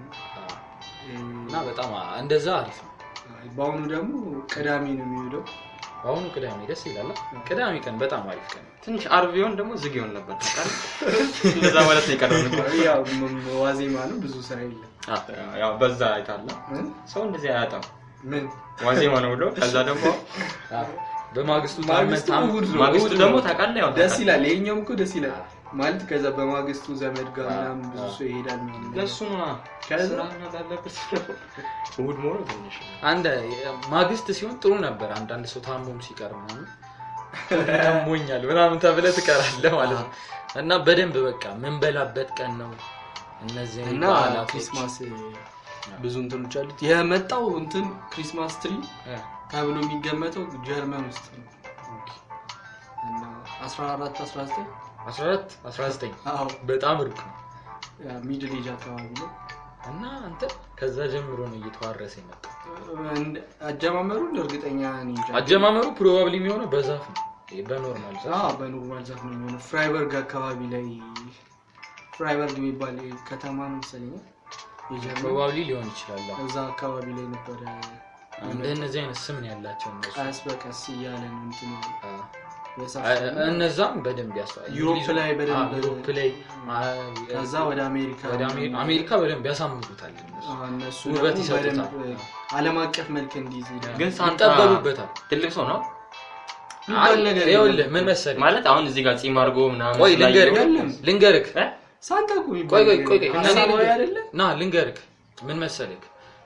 እና በጣም እንደዛ አሪፍ ነው ባውኑ ደግሞ ቅዳሜ ነው የሚውለው ባውኑ ቅዳሜ ደስ ይላል ቅዳሜ ቀን በጣም አሪፍ ቀን ትንሽ አርብ ይሆን ደግሞ ዝግ ይሆን ነበር ታውቃለህ እንደዛ ማለት ነው ይቀርብ ያው ዋዜማ ነው ብዙ ስራ የለም ያው በዛ አይታለ ሰው እንደዚህ አያጣም ምን ዋዜማ ነው ብሎ ከዛ ደግሞ በማግስቱ ማግስቱ ደግሞ ታውቃለህ ያው ደስ ይላል ይሄኛውም እኮ ደስ ይላል ማለት ከዛ በማግስቱ ዘመድ ጋር ምናምን ብዙ ሰው ይሄዳል ማለት ነው ለሱ ነው ከዛ ታላለበት እሑድ ሞሮ ትንሽ አንድ ማግስት ሲሆን ጥሩ ነበር አንዳንድ ሰው ታሞም ሲቀር ምናምን ሞኛል ምናምን ተብለ ትቀራለህ ማለት ነው እና በደንብ በቃ ምን በላበት ቀን ነው እነዚህ እና ክሪስማስ ብዙ እንትኖች አሉት የመጣው እንትን ክሪስማስ ትሪ ተብሎ የሚገመተው ጀርመን ውስጥ ነው እና አስራ አራት አስራ ዘጠኝ አስራ አራት አስራ ዘጠኝ አዎ በጣም ሩቅ ነው ሚድል ኤጅ አካባቢ ነው እና አንተ ከዛ ጀምሮ ነው እየተዋረሰ የመጣው አጀማመሩ እርግጠኛ ነኝ አጀማመሩ ፕሮባብሊ የሚሆነው በዛፍ ነው በኖርማል ዛፍ አዎ በኖርማል ዛፍ ነው የሚሆነው ፍራይበርግ አካባቢ ላይ ፍራይበርግ የሚባል ከተማ ነው መሰለኝ የጀርመን ፕሮባብሊ ሊሆን ይችላል እዛ አካባቢ ላይ ነበር እንደነዚህ አይነት ስም ነው ያላቸው እነሱ ቀስ በቀስ እያለ ነው እንትን እነዛም በደንብ ያስፋል ዩሮፕ ላይ በደንብ ዩሮፕ ላይ ከዛ ወደ አሜሪካ ወደ አሜሪካ በደንብ ያሳምሩታል እነሱ ውበት ይሰጡታል ዓለም አቀፍ መልክ እንዲይዝ ግን ሳንታ ተጠበቡበታል ትልቅ ሰው ነው አይ ነገር ይኸውልህ ምን መሰለህ ማለት አሁን እዚህ ጋር ጺም አድርጎ ምናምን ቆይ ልንገርህ ልንገርህ ሳንታ ቆይ ቆይ ቆይ ቆይ ና ልንገርህ ምን መሰለህ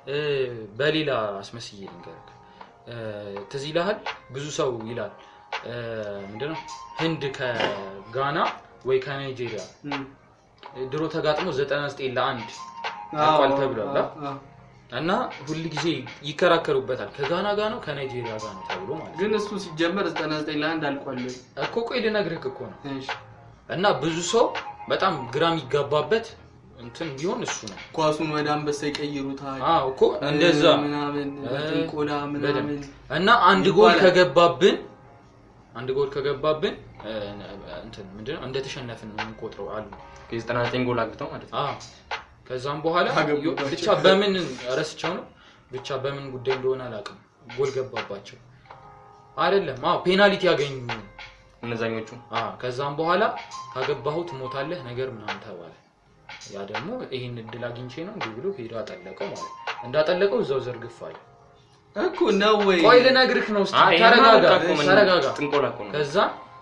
በሌላ አስመስዬ ልንገርህ ትዝ ይልሃል ብዙ ሰው ይላል ምንድነው ህንድ ከጋና ወይ ከናይጄሪያ ድሮ ተጋጥሞ ዘጠና ዘጠኝ ለአንድ አቋል ተብሏል እና ሁሉ ጊዜ ይከራከሩበታል ከጋና ጋር ነው ከናይጄሪያ ጋር ነው ተብሎ ማለት ግን እሱ ሲጀመር ዘጠና ዘጠኝ ለአንድ አልቋል እኮ ቆይ ልነግርህ እኮ ነው እና ብዙ ሰው በጣም ግራም ይጋባበት እንትን ቢሆን እሱ ነው ኳሱን ወደ አንበሳ ይቀይሩታል አዎ እኮ እንደዛ ምናምን ጥንቆላ ምናምን እና አንድ ጎል ከገባብን አንድ ጎል ከገባብን እንትን ምንድነው እንደተሸነፍን ነው የምንቆጥረው አሉ ከዘጠና ዘጠኝ ጎል አግብተው ማለት ነው አዎ ከዛም በኋላ ብቻ በምን አረስቸው ነው ብቻ በምን ጉዳይ እንደሆነ አላውቅም ጎል ገባባቸው አይደለም አዎ ፔናልቲ ያገኙ እነዛኞቹ አዎ ከዛም በኋላ ካገባሁት ሞታለህ ነገር ምናምን ተባለ ያ ደግሞ ይሄን እድል አግኝቼ ነው እንዴ ብሎ ሄዶ አጠለቀው ማለት እንዳጠለቀው እዛው ዘርግፋል እኮ ነው ወይ ቆይ ልነግርህ ነው እስቲ ተረጋጋ ተረጋጋ ጥንቆላ እኮ ነው ከዛ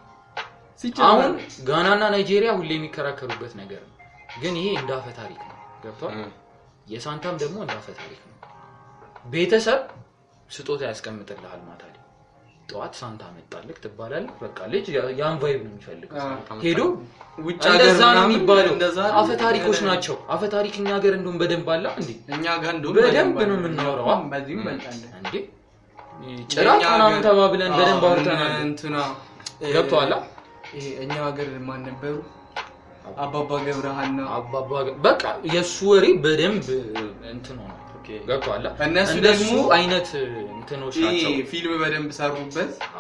አሁን ጋናና ናይጄሪያ ሁሌ የሚከራከሩበት ነገር ነው ግን ይሄ እንዳፈ ታሪክ ነው ገብቷል የሳንታም ደግሞ እንዳፈ ታሪክ ነው ቤተሰብ ስጦታ ያስቀምጥልሃል ማታ ላይ ጧት ሳንታ መጣልክ ትባላለህ በቃ ልጅ ያን ቫይብ ነው የሚፈልገው ሄዶ ውጭ ሀገር ነው የሚባለው አፈ ታሪኮች ናቸው አፈ ታሪክኛ ሀገር እንደውም በደንብ አለ እንዴ እኛ ጋር እንደውም በደንብ ነው የምናወራው በዚህም መልጣለ እንዴ ጭራቅ ምናምን ተባብለን በደንብ አውርተናል እንትና ገብቷል ይሄ እኛ ሀገር ማን ነበሩ አባባ ገብረሃና አባባ በቃ የሱ ወሬ በደንብ እንትን ነው ገብቷል እነሱ ደግሞ አይነት እንትኖች ናቸው ፊልም በደንብ ሰሩበት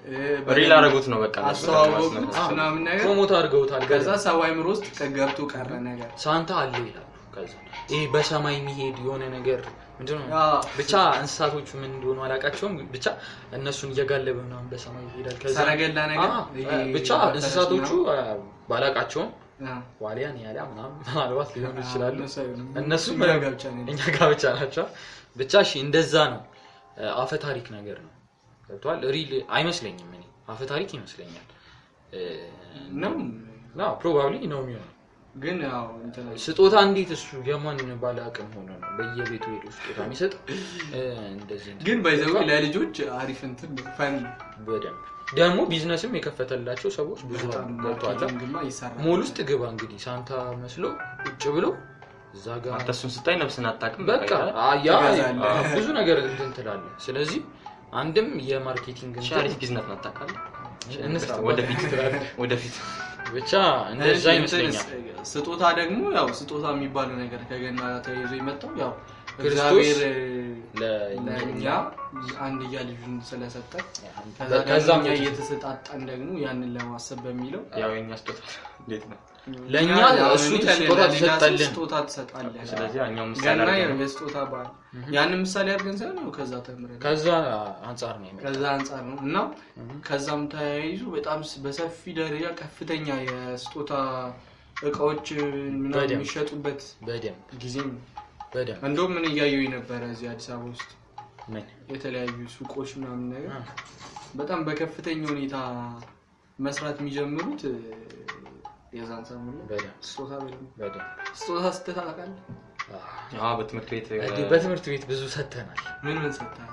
ሪል አረጉት ነው በቃ አስተዋወቁት ምናምን ነገር ፕሮሞት አድርገውታል ከዛ ሰው አይምሮ ውስጥ ከገብቶ ቀረ ነገር ሳንታ አለ ይላል ከዛ ይሄ በሰማይ የሚሄድ የሆነ ነገር ምንድነው ብቻ እንስሳቶቹ ምን እንደሆኑ አላቃቸውም ብቻ እነሱን እየጋለበ ነው በሰማይ ይሄዳል ከዛ ሰረገላ ነገር ብቻ እንስሳቶቹ ባላቃቸውም ዋሊያን ያላ ምናምን ማለዋት ሊሆን ይችላል እነሱ እኛ ጋር ብቻ ናቸው ብቻ እሺ እንደዛ ነው አፈ ታሪክ ነገር ነው ገብቷል ሪል አይመስለኝም እኔ አፈ ታሪክ ይመስለኛል ነው ነው ፕሮባብሊ ነው የሚሆነው ግን ያው እንትን ስጦታ እንዴት እሱ የማን ባለ አቅም ሆኖ ነው በየቤቱ ሄዶ ስጦታ የሚሰጥ እንደዚህ ግን ባይዘው ለልጆች አሪፍ እንትን ፈን በደንብ ደግሞ ቢዝነስም የከፈተላቸው ሰዎች ብዙ ገብቷል ሞል ውስጥ ግባ እንግዲህ ሳንታ መስሎ ቁጭ ብሎ እዛ ጋር አንተሱን ስታይ ነፍስን አጣቅም በቃ አያ ብዙ ነገር እንትን ትላለህ ስለዚህ አንድም የማርኬቲንግ ሻሪት ቢዝነስ ነው ታካለ እንስራ ወደፊት ወደፊት ብቻ እንደዛ ይመስለኛል ስጦታ ደግሞ ያው ስጦታ የሚባለው ነገር ከገና ጋር ተያይዞ ይመጣው ያው እግዚአብሔር ለኛ አንድ ያልጁን ስለሰጠ ከዛም እየተሰጣጣን ደግሞ ያንን ለማሰብ በሚለው ያው የኛ ስጦታ እንዴት ነው ለኛ እሱ ስጦታ ተሰጠልን ስጦታ ተሰጣለን ስለዚህ ያኛው ምሳሌ አድርገን የስጦታ ባል ያንን ምሳሌ አድርገን ሳይሆን ነው ከዛ ተምረን ከዛ አንፃር ነው የሚመጣው ከዛ አንፃር ነው እና ከዛም ተያይዞ በጣም በሰፊ ደረጃ ከፍተኛ የስጦታ እቃዎች ምናምን የሚሸጡበት በደም ጊዜም በደም እንደውም ምን እያየው ነበር እዚህ አዲስ አበባ ውስጥ ምን የተለያዩ ሱቆች ምናምን ነገር በጣም በከፍተኛ ሁኔታ መስራት የሚጀምሩት የዛን ሰሞን በደም ስጦታ በደም ስጦታ ስተታቃል አዎ በትምህርት ቤት በትምህርት ቤት ብዙ ሰተናል ምን ምን ሰተናል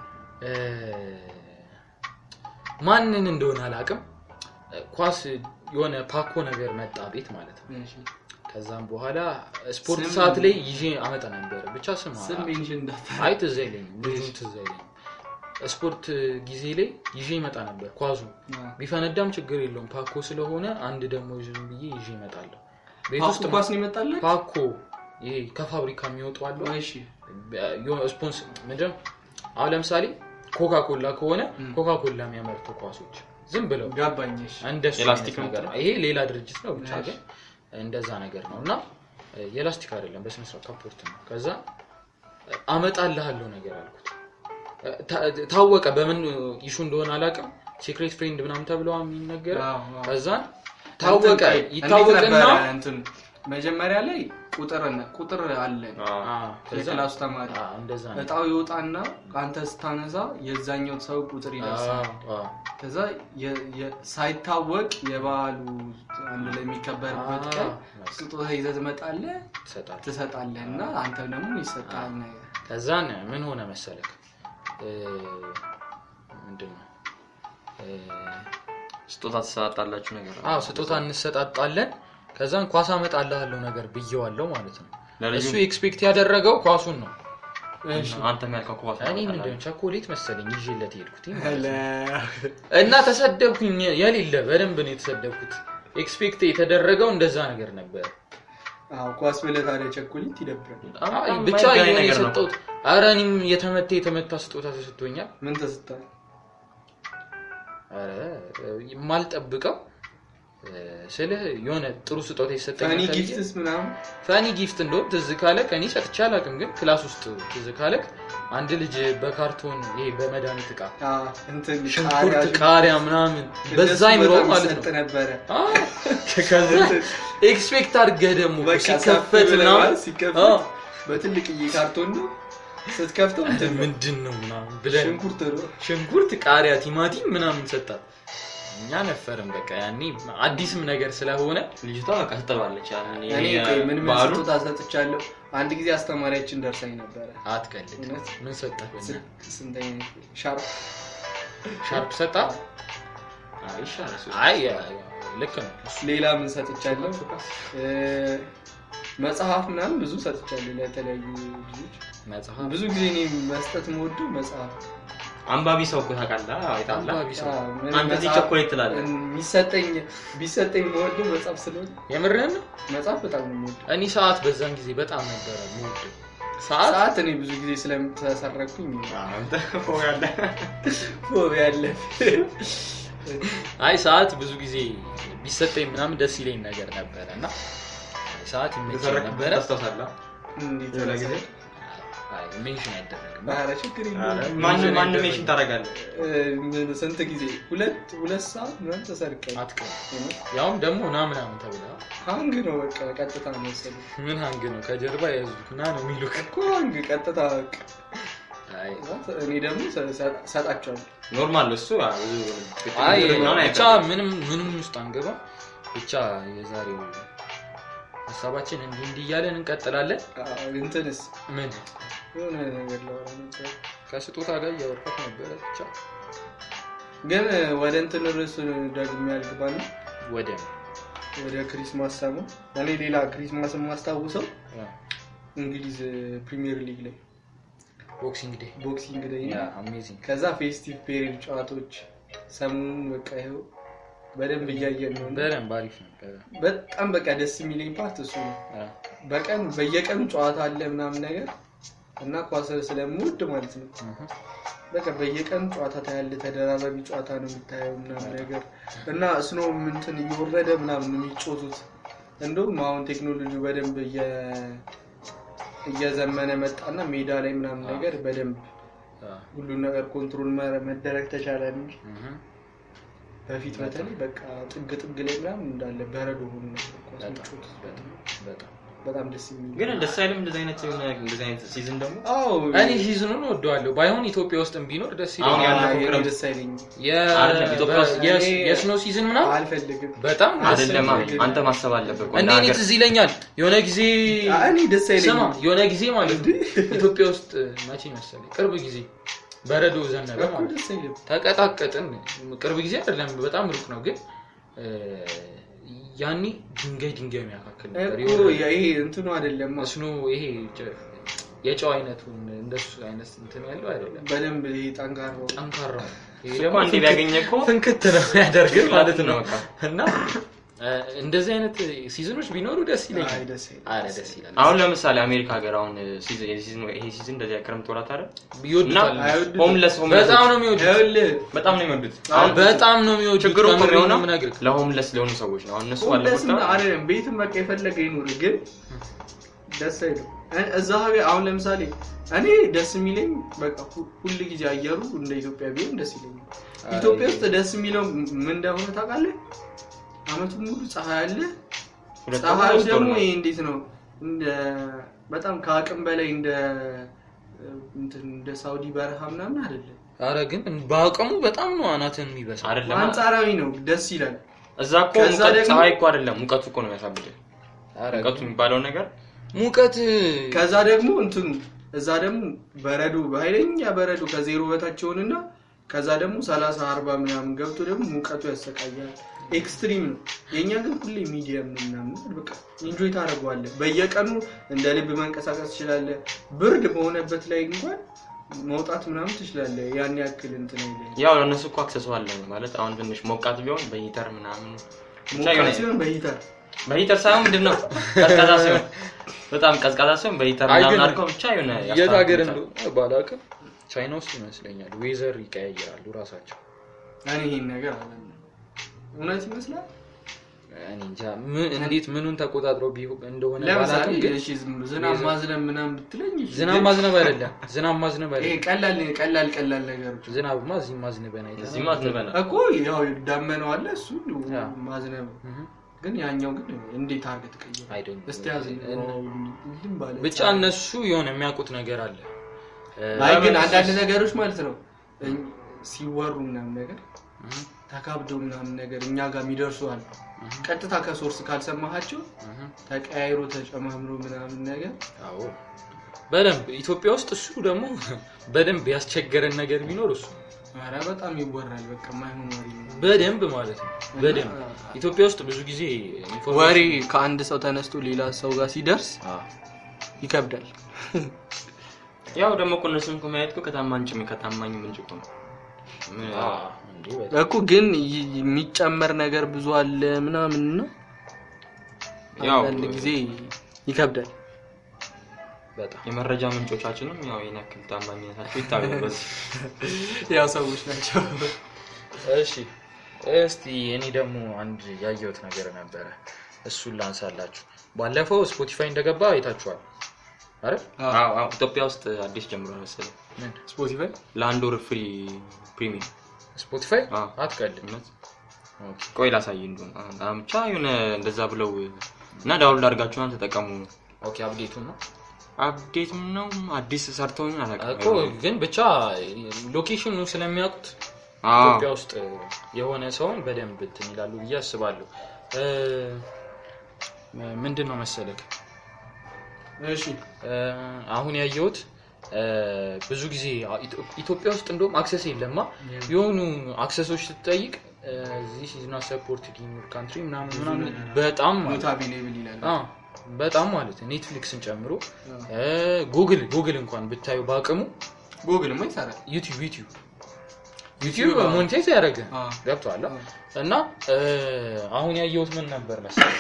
ማንን እንደሆነ አላቅም ኳስ የሆነ ፓኮ ነገር መጣ ቤት ማለት ነው እሺ ከዛም በኋላ ስፖርት ሰዓት ላይ ይዤ አመጣ ነበር ብቻ ስማ ስም ሜንሽን እንዳታ አይ ተዘይለኝ ብዙ ተዘይለኝ ስፖርት ጊዜ ላይ ይዤ ይመጣ ነበር ኳሱ ቢፈነዳም ችግር የለውም ፓኮ ስለሆነ አንድ ደሞ ዝም ብዬ ይዤ እመጣለሁ ቤት ውስጥ ኳስ ነው ይመጣልህ ፓኮ ይሄ ከፋብሪካ የሚወጡ አሉ እሺ ስፖንስ ምንድነው አሁን ለምሳሌ ኮካ ኮላ ከሆነ ኮካ ኮላ የሚያመርቱ ኳሶች ዝም ብለው ጋባኝሽ እንደሱ ኤላስቲክ ነገር ይሄ ሌላ ድርጅት ነው ብቻ ግን እንደዛ ነገር ነውና የላስቲክ አይደለም በስነ ስርዓት ካፖርት ነው ከዛ አመጣልሃለሁ ነገር አልኩት ታወቀ በምን ኢሹ እንደሆነ አላውቅም ሲክሬት ፍሬንድ ምናምን ተብለው የሚነገር ከዛ ታወቀ ይታወቅና እንትን መጀመሪያ ላይ ቁጥር ቁጥር አለ የክላስ ተማሪ እንደዛ ነው እጣው ይወጣና አንተ ስታነሳ የዛኛው ሰው ቁጥር ይደርሳል ከዛ ሳይታወቅ የባሉ አንድ ላይ የሚከበርበት ቀን ስጦታ ይዘህ ትመጣለህ ትሰጣለህና አንተ ደግሞ ይሰጣል ነገር ከዛን ምን ሆነ መሰለክ ምንድነው ስጦታ ተሰጣጣላችሁ ነገር አዎ ስጦታ እንሰጣጣለን ከዛን ኳስ አመጣልሃለሁ ነገር ብየዋለሁ ማለት ነው እሱ ኤክስፔክት ያደረገው ኳሱን ነው እሺ አንተ የሚያልከው ኳስ እኔ ምንድነው ቸኮሌት መሰለኝ ይዤለት ሄድኩት እና ተሰደብኩኝ የሌለ በደንብ ነው የተሰደብኩት ኤክስፔክት የተደረገው እንደዛ ነገር ነበር አው ኳስ በለታ ላይ ቸኮሌት ይደብራል አይ ብቻ ይሄን የሰጠሁት አረንም የተመተ የተመታ ስጦታ ተሰጥቶኛል ምን ተሰጣ አረ ማልጠብቀው ስለ የሆነ ጥሩ ስጦታ ይሰጠኛል ፈኒ ጊፍትስ ምናምን ፈኒ ጊፍት እንደው ትዝ ካለ ከኔ ሰጥቻለሁ ግን ክላስ ውስጥ ትዝ ካለ አንድ ልጅ በካርቶን ይሄ በመድኃኒት ዕቃ አዎ እንትን ሽንኩርት ቃሪያ ምናምን በዛይ ምሮ ማለት ነው ነበር አዎ ከዛ ኤክስፔክት አድርገህ ደግሞ ሲከፈት ምናምን ሲከፈት በትልቅ ካርቶን ነው ስትከፍተው ምንድነው ምናምን ብለን ሽንኩርት ሽንኩርት ቃሪያ ቲማቲም ምናምን ሰጣት እኛ ነፈረን በቃ ያኔ አዲስም ነገር ስለሆነ ልጅቷ በቃ ተጠባለች ያኔ እኔ ምን ምን ስጦታ ሰጥቻለሁ አንድ ጊዜ አስተማሪያችን ደርሳኝ ነበር አትቀልድ ምን ሰጣህ ስንተኛ ሻርፕ ሻርፕ ሰጣ አይ ሻርፕ አይ ልክ ነው ሌላ ምን ሰጥቻለሁ መጽሐፍ ምናምን ብዙ ሰጥቻለሁ ለተለያዩ ልጆች መጽሐፍ ብዙ ጊዜ እኔ መስጠት የምወደው መጽሐፍ አንባቢ ሰው እኮ ታውቃለህ አይታላ አንባቢ ሰው አንተ እዚህ ቸኮሌት ትላለህ የሚሰጠኝ ቢሰጠኝ የምወደው መጽሐፍ ስለሆነ የምርህን ነው መጽሐፍ በጣም ነው የምወደው እኔ ሰዓት በዛን ጊዜ በጣም ነበር የምወደው ሰዓት ሰዓት እኔ ብዙ ጊዜ ስለምተሰረኩኝ አንተ ፎ ያለ ፎ ያለ አይ ሰዓት ብዙ ጊዜ ቢሰጠኝ ምናምን ደስ ይለኝ ነገር ነበርና ሰዓት ይመቸኝ ነበር ታስተሳላ እንዴት የሆነ ጊዜ አይ ሜንሽን አይደረግም ኧረ ችግር የለውም ማን ማን ሜንሽን ታደርጋለህ ምን ስንት ጊዜ ሁለት ሁለት ሰዓት ምን ተሰርቀኝ አትቀር ያውም ደግሞ ና ምናምን ተብላ ሃንግ ነው በቃ ቀጥታ ነው መሰለኝ ምን ሃንግ ነው ከጀርባ ያዙት ና ነው የሚሉክ እኮ ሃንግ ቀጥታ በቃ አይ እኔ ደግሞ ሰጣቸዋለሁ ኖርማል እሱ አይ ብቻ ምንም ምንም ውስጥ አንገባ ብቻ የዛሬው ሐሳባችን እንዲህ እንዲህ እያለን እንቀጥላለን እንትንስ ምን የሆነ ነገር ላወራ ነበር ከስጦታ ጋር እያወራሁ ነበር ብቻ ግን ወደ እንትን ርዕስ ደግሜ ያልገባና ወደ ወደ ክሪስማስ ሰሞን እኔ ሌላ ክሪስማስ ማስታውሰው እንግሊዝ ፕሪሚየር ሊግ ላይ ቦክሲንግ ዴይ ቦክሲንግ ዴይ ያ አሜዚንግ ከዛ ፌስቲቭ ፔሪድ ጨዋታዎች ሰሞኑን በቃ ይኸው በደንብ እያየን ነው በደንብ አሪፍ ነበር በጣም በቃ ደስ የሚለኝ ፓርት እሱ ነው በቀን በየቀኑ ጨዋታ አለ ምናምን ነገር እና ኳስ ስለምወድ ማለት ነው በቃ በየቀኑ ጨዋታ ታያለ ተደራራቢ ጨዋታ ነው የምታየው ምናምን ነገር እና ስኖ እንትን እየወረደ ምናምን የሚጮቱት እንደውም አሁን ቴክኖሎጂው በደንብ እየ እየዘመነ መጣና ሜዳ ላይ ምናምን ነገር በደንብ ሁሉ ነገር ኮንትሮል መደረግ ተቻለ እንጂ በፊት በተለይ በቃ ጥግ ጥግ ላይ ምናምን እንዳለ በረዶ ሆኖ ነበር ኳስ በጣም በጣም ደስ የሚል ግን ደስ አይልም እንደዚህ አይነት እንደዚህ አይነት ሲዝን ደግሞ አዎ እኔ ሲዝኑን ወደዋለሁ ባይሆን ኢትዮጵያ ውስጥም ቢኖር ደስ ይላል አሁን ያለው ክረምት ደስ አይለኝ ኢትዮጵያ ውስጥ የስኖ ሲዝን ምናምን አልፈልግም በጣም አይደለም አንተ ማሰብ አለበት እንዴ እኔ ትዝ ይለኛል የሆነ ጊዜ እኔ ደስ አይለኝ ስማ የሆነ ጊዜ ማለት ነው ኢትዮጵያ ውስጥ መቼ መሰለኝ ቅርብ ጊዜ በረዶ ዘነበ ማለት ተቀጣቀጥን ቅርብ ጊዜ አይደለም በጣም ሩቅ ነው ግን ያኒ ድንጋይ ድንጋይ የሚያካክል ነበር ይሄ እንትኑ አይደለም ስኖ ይሄ የጨው አይነቱ እንደሱ አይነት እንትን ያለው አይደለም በደንብ ይሄ ጠንካራ ጠንካራ ይሄ ደግሞ አንዴ ቢያገኘኮ ፍንክት ነው ያደርግ ማለት ነው እና እንደዚህ አይነት ሲዝኖች ቢኖሩ ደስ ይለኛል አረ ደስ ይላል አሁን ለምሳሌ አሜሪካ ሀገር አሁን ሲዝን ሲዝን ይሄ ሲዝን እንደዚህ ክረምት ወራት አይደል ይወዱታል ሆምለስ ሆምለስ በጣም ነው የሚወዱት በጣም ነው የሚወዱት በጣም ነው የሚወዱት ችግሩ እኮ ነው ለሆምለስ ለሆኑ ሰዎች ነው አሁን እነሱ ባለበት አይደለም ቤትም በቃ የፈለገ ይኖር ግን ደስ አይልም እዛ ሀገር አሁን ለምሳሌ እኔ ደስ የሚለኝ በቃ ሁሉ ጊዜ አየሩ እንደ ኢትዮጵያ ቢሆን ደስ ይለኛል ኢትዮጵያ ውስጥ ደስ የሚለው ምን እንደሆነ ታውቃለህ አመቱን ሙሉ ፀሐይ አለ ፀሐዩ ደግሞ እንዴት ነው እንደ በጣም ከአቅም በላይ እንደ እንትን እንደ ሳውዲ በረሃ ምናምን አይደለም አረ ግን በአቅሙ በጣም ነው አናተን የሚበሳው አይደለም አንጻራዊ ነው ደስ ይላል እዛ እኮ ፀሐይ እኮ አይደለም ሙቀቱ እኮ ነው የሚያሳብደው አረ ሙቀቱ የሚባለው ነገር ሙቀት ከዛ ደግሞ እንትን እዛ ደግሞ በረዶ በኃይለኛ በረዶ ከዜሮ በታች ሆነና ከዛ ደግሞ ሰላሳ አርባ ምናምን ገብቶ ደግሞ ሙቀቱ ያሰቃያል ኤክስትሪም ነው የኛ ግን ሁሌ ሚዲየም ነው ምናምን በቃ ኢንጆይ ታደርገዋለህ በየቀኑ እንደ ልብ መንቀሳቀስ ትችላለህ ብርድ በሆነበት ላይ እንኳን መውጣት ምናምን ትችላለህ ያን ያክል እንትን አይደለም ያው ለነሱ እኮ አክሰስ አለ ማለት አሁን ትንሽ ሞቃት ቢሆን በሂተር ምናምን ሞቃት ሲሆን በሂተር በሂተር ሳይሆን ምንድነው ቀዝቃዛ ሲሆን በጣም ቀዝቃዛ ሲሆን በሂተር ምናምን አድርገው ብቻ የሆነ የታገር እንደው ባላቀ ቻይና ውስጥ ይመስለኛል ዌዘር ይቀያየራሉ ራሳቸው እኔ ይሄን ነገር አለ እውነት ይመስላል እኔ እንጃ እንዴት ምኑን ተቆጣጥሮ ቢሆን እንደሆነ ባላቀም ግን እሺ ዝናብ ማዝነብ ምናምን ብትለኝ ዝናብ ማዝነብ አይደለም ዝናብ ማዝነብ አይደለም ይሄ ቀላል ቀላል ቀላል ነገሮች ዝናብማ እዚህ ማዝነበና አይደለም እዚህ ማዝነበና እኮ ያው ዳመናው አለ እሱ ማዝነብ ግን ያኛው ግን እንዴት አርገ ተቀየረ አይደለም እስቲ ያዝን እንዴም ባለ ብቻ እነሱ የሆነ የሚያውቁት ነገር አለ አይ ግን አንዳንድ ነገሮች ማለት ነው ሲወሩ ምናምን ነገር ተካብደው ምናምን ነገር እኛ ጋር የሚደርሱ አለ ቀጥታ ከሶርስ ካልሰማሃቸው ተቀያይሮ ተጨማምሮ ምናምን ነገር አዎ በደንብ ኢትዮጵያ ውስጥ እሱ ደግሞ በደንብ ያስቸገረን ነገር ቢኖር እሱ አረ በጣም ይወራል በቃ ማይሆን ወሬ በደንብ ማለት ነው በደንብ ኢትዮጵያ ውስጥ ብዙ ጊዜ ወሬ ከአንድ ሰው ተነስቶ ሌላ ሰው ጋር ሲደርስ ይከብዳል ያው ደግሞ እኮ እነሱን ከማየት እኮ ከታማኝ ጭም ከታማኝ ምንጭ እኮ ነው እኮ ግን የሚጨመር ነገር ብዙ አለ ምናምን ነው ያው አንድ ጊዜ ይከብዳል በጣም የመረጃ ምንጮቻችንም ያው የናክል ታማኝነታቸው ይታወቃል ያው ሰዎች ናቸው እሺ እስቲ እኔ ደግሞ አንድ ያየሁት ነገር ነበር እሱን ላንሳላችሁ ባለፈው ስፖቲፋይ እንደገባ አይታችኋል አረ አዎ አዎ ኢትዮጵያ ውስጥ አዲስ ጀምሯል መሰለኝ ስፖቲፋይ ለአንድ ወር ፍሪ ፕሪሚየም ስፖቲፋይ አትቀልም ኦኬ ቆይ ላሳይ እንደው አምቻ የሆነ እንደዛ ብለው እና ዳውንሎድ አድርጋችሁ አንተ ተጠቀሙ ኦኬ አፕዴቱ ነው አፕዴት ነው አዲስ ሰርተውኝ አላውቅም እኮ ግን ብቻ ሎኬሽኑ ስለሚያውቁት ኢትዮጵያ ውስጥ የሆነ ሰውን በደንብ እንትን ይላሉ ብዬ አስባለሁ ምንድነው መሰለክ እሺ አሁን ያየሁት ብዙ ጊዜ ኢትዮጵያ ውስጥ እንደውም አክሰስ የለማ የሆኑ አክሰሶች ስትጠይቅ this is not supported in your country ምናምን ምናምን በጣም not available ይላል አዎ በጣም ማለት ኔትፍሊክስን ጨምሮ ጉግል ጉግል እንኳን ብታዩ ባቀሙ ጉግል ምን ይሰራል ዩቲዩብ ዩቲዩብ ዩቲዩብ ሞኔታይዝ ያደርግ ገብቷል እና አሁን ያየሁት ምን ነበር መሰለኝ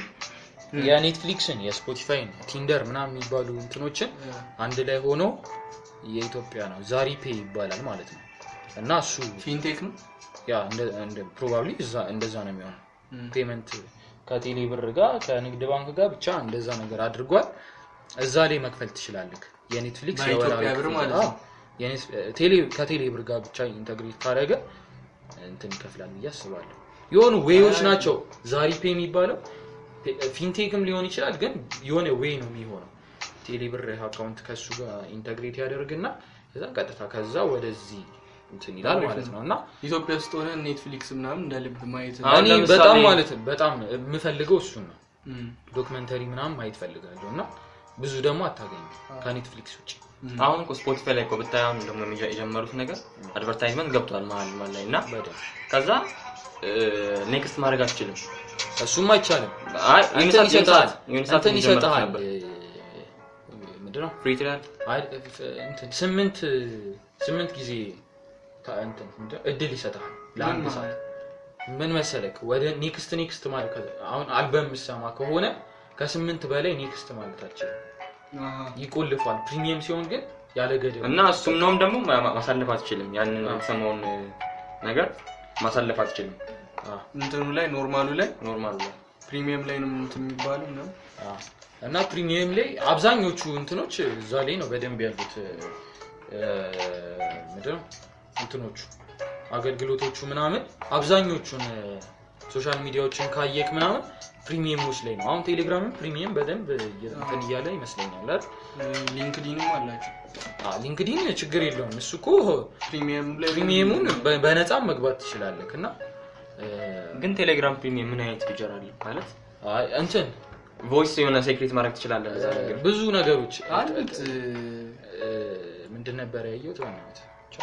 የኔትፍሊክስን የስፖቲፋይን ቲንደር ምናምን የሚባሉ እንትኖችን አንድ ላይ ሆኖ የኢትዮጵያ ነው ዛሪፔ ይባላል ማለት ነው እና እሱ ፊንቴክ ነው ያ እንደ እንደ ፕሮባብሊ እዛ እንደዛ ነው የሚሆነው ፔመንት ከቴሌ ብር ጋር ከንግድ ባንክ ጋር ብቻ እንደዛ ነገር አድርጓል እዛ ላይ መክፈል ትችላለህ የኔትፍሊክስ የኢትዮጵያ ብር ማለት ነው የኔት ቴሌ ከቴሌ ብር ጋር ብቻ ኢንተግሬት ካደረገ እንትን ይከፍላል ያስባለሁ የሆኑ ዌዮች ናቸው ዛሪፔ የሚባለው ፊንቴክም ሊሆን ይችላል ግን የሆነ ዌይ ነው የሚሆነው ቴሌ ብር አካውንት ከሱ ጋር ኢንተግሬት ያደርግና ከዛ ቀጥታ ከዛ ወደዚህ እንትን ይላል ማለት ነውና ኢትዮጵያ ውስጥ ሆነ ኔትፍሊክስ ምናምን እንደልብ ማየት እኔ በጣም ማለት በጣም የምፈልገው እሱ ነው ዶክመንተሪ ምናምን ማየት ፈልጋለሁና ብዙ ደግሞ አታገኙ ከኔትፍሊክስ ውጪ አሁን እኮ ስፖቲፋይ ላይ እኮ ብታያም ደግሞ የጀመሩት ነገር አድቨርታይዝመንት ገብቷል መሀል መሀል ላይ እና ከዛ ኔክስት ማድረግ አትችልም እሱም አይቻልም አይ ዩኒሳት ይሰጣል ዩኒሳት ይሰጣል ምንድነው ፍሪ ትራል አይ እንትን ስምንት ስምንት ጊዜ እንትን እድል ይሰጣል ለአንድ ሰዓት ምን መሰለክ ወደ ኔክስት ኔክስት ማለት አሁን አልበም ሰማ ከሆነ ከስምንት በላይ ኔክስት ማለት አልችልም ይቆልፋል ፕሪሚየም ሲሆን ግን ያለ ገደብ እና እሱም ነው ደግሞ ማሳለፍ አትችልም ያንን ሰማውን ነገር ማሳለፍ አትችልም እንትኑ ላይ ኖርማሉ ላይ ኖርማሉ ላይ ፕሪሚየም ላይ ነው እንትን የሚባለው ነው እና ፕሪሚየም ላይ አብዛኞቹ እንትኖች እዛ ላይ ነው በደንብ ያሉት ምንድነው እንትኖቹ አገልግሎቶቹ ምናምን አብዛኞቹን ሶሻል ሚዲያዎችን ካየክ ምናምን ፕሪሚየሞች ላይ ነው አሁን ቴሌግራምም ፕሪሚየም በደንብ እንትን ይያለ ይመስለኛል አይደል ሊንክዲንም አላችሁ አ ሊንክዲን ችግር የለውም እሱ እኮ ፕሪሚየም ላይ ፕሪሚየሙን በነፃ መግባት ትችላለህና ግን ቴሌግራም ፕሪሚየም ምን አይነት ፊቸር አለ ማለት አይ እንትን ቮይስ የሆነ ሴክሬት ማድረግ ትችላለህ ለዛ ነገር ብዙ ነገሮች አሉት ምንድን ነበር ያየሁት ማለት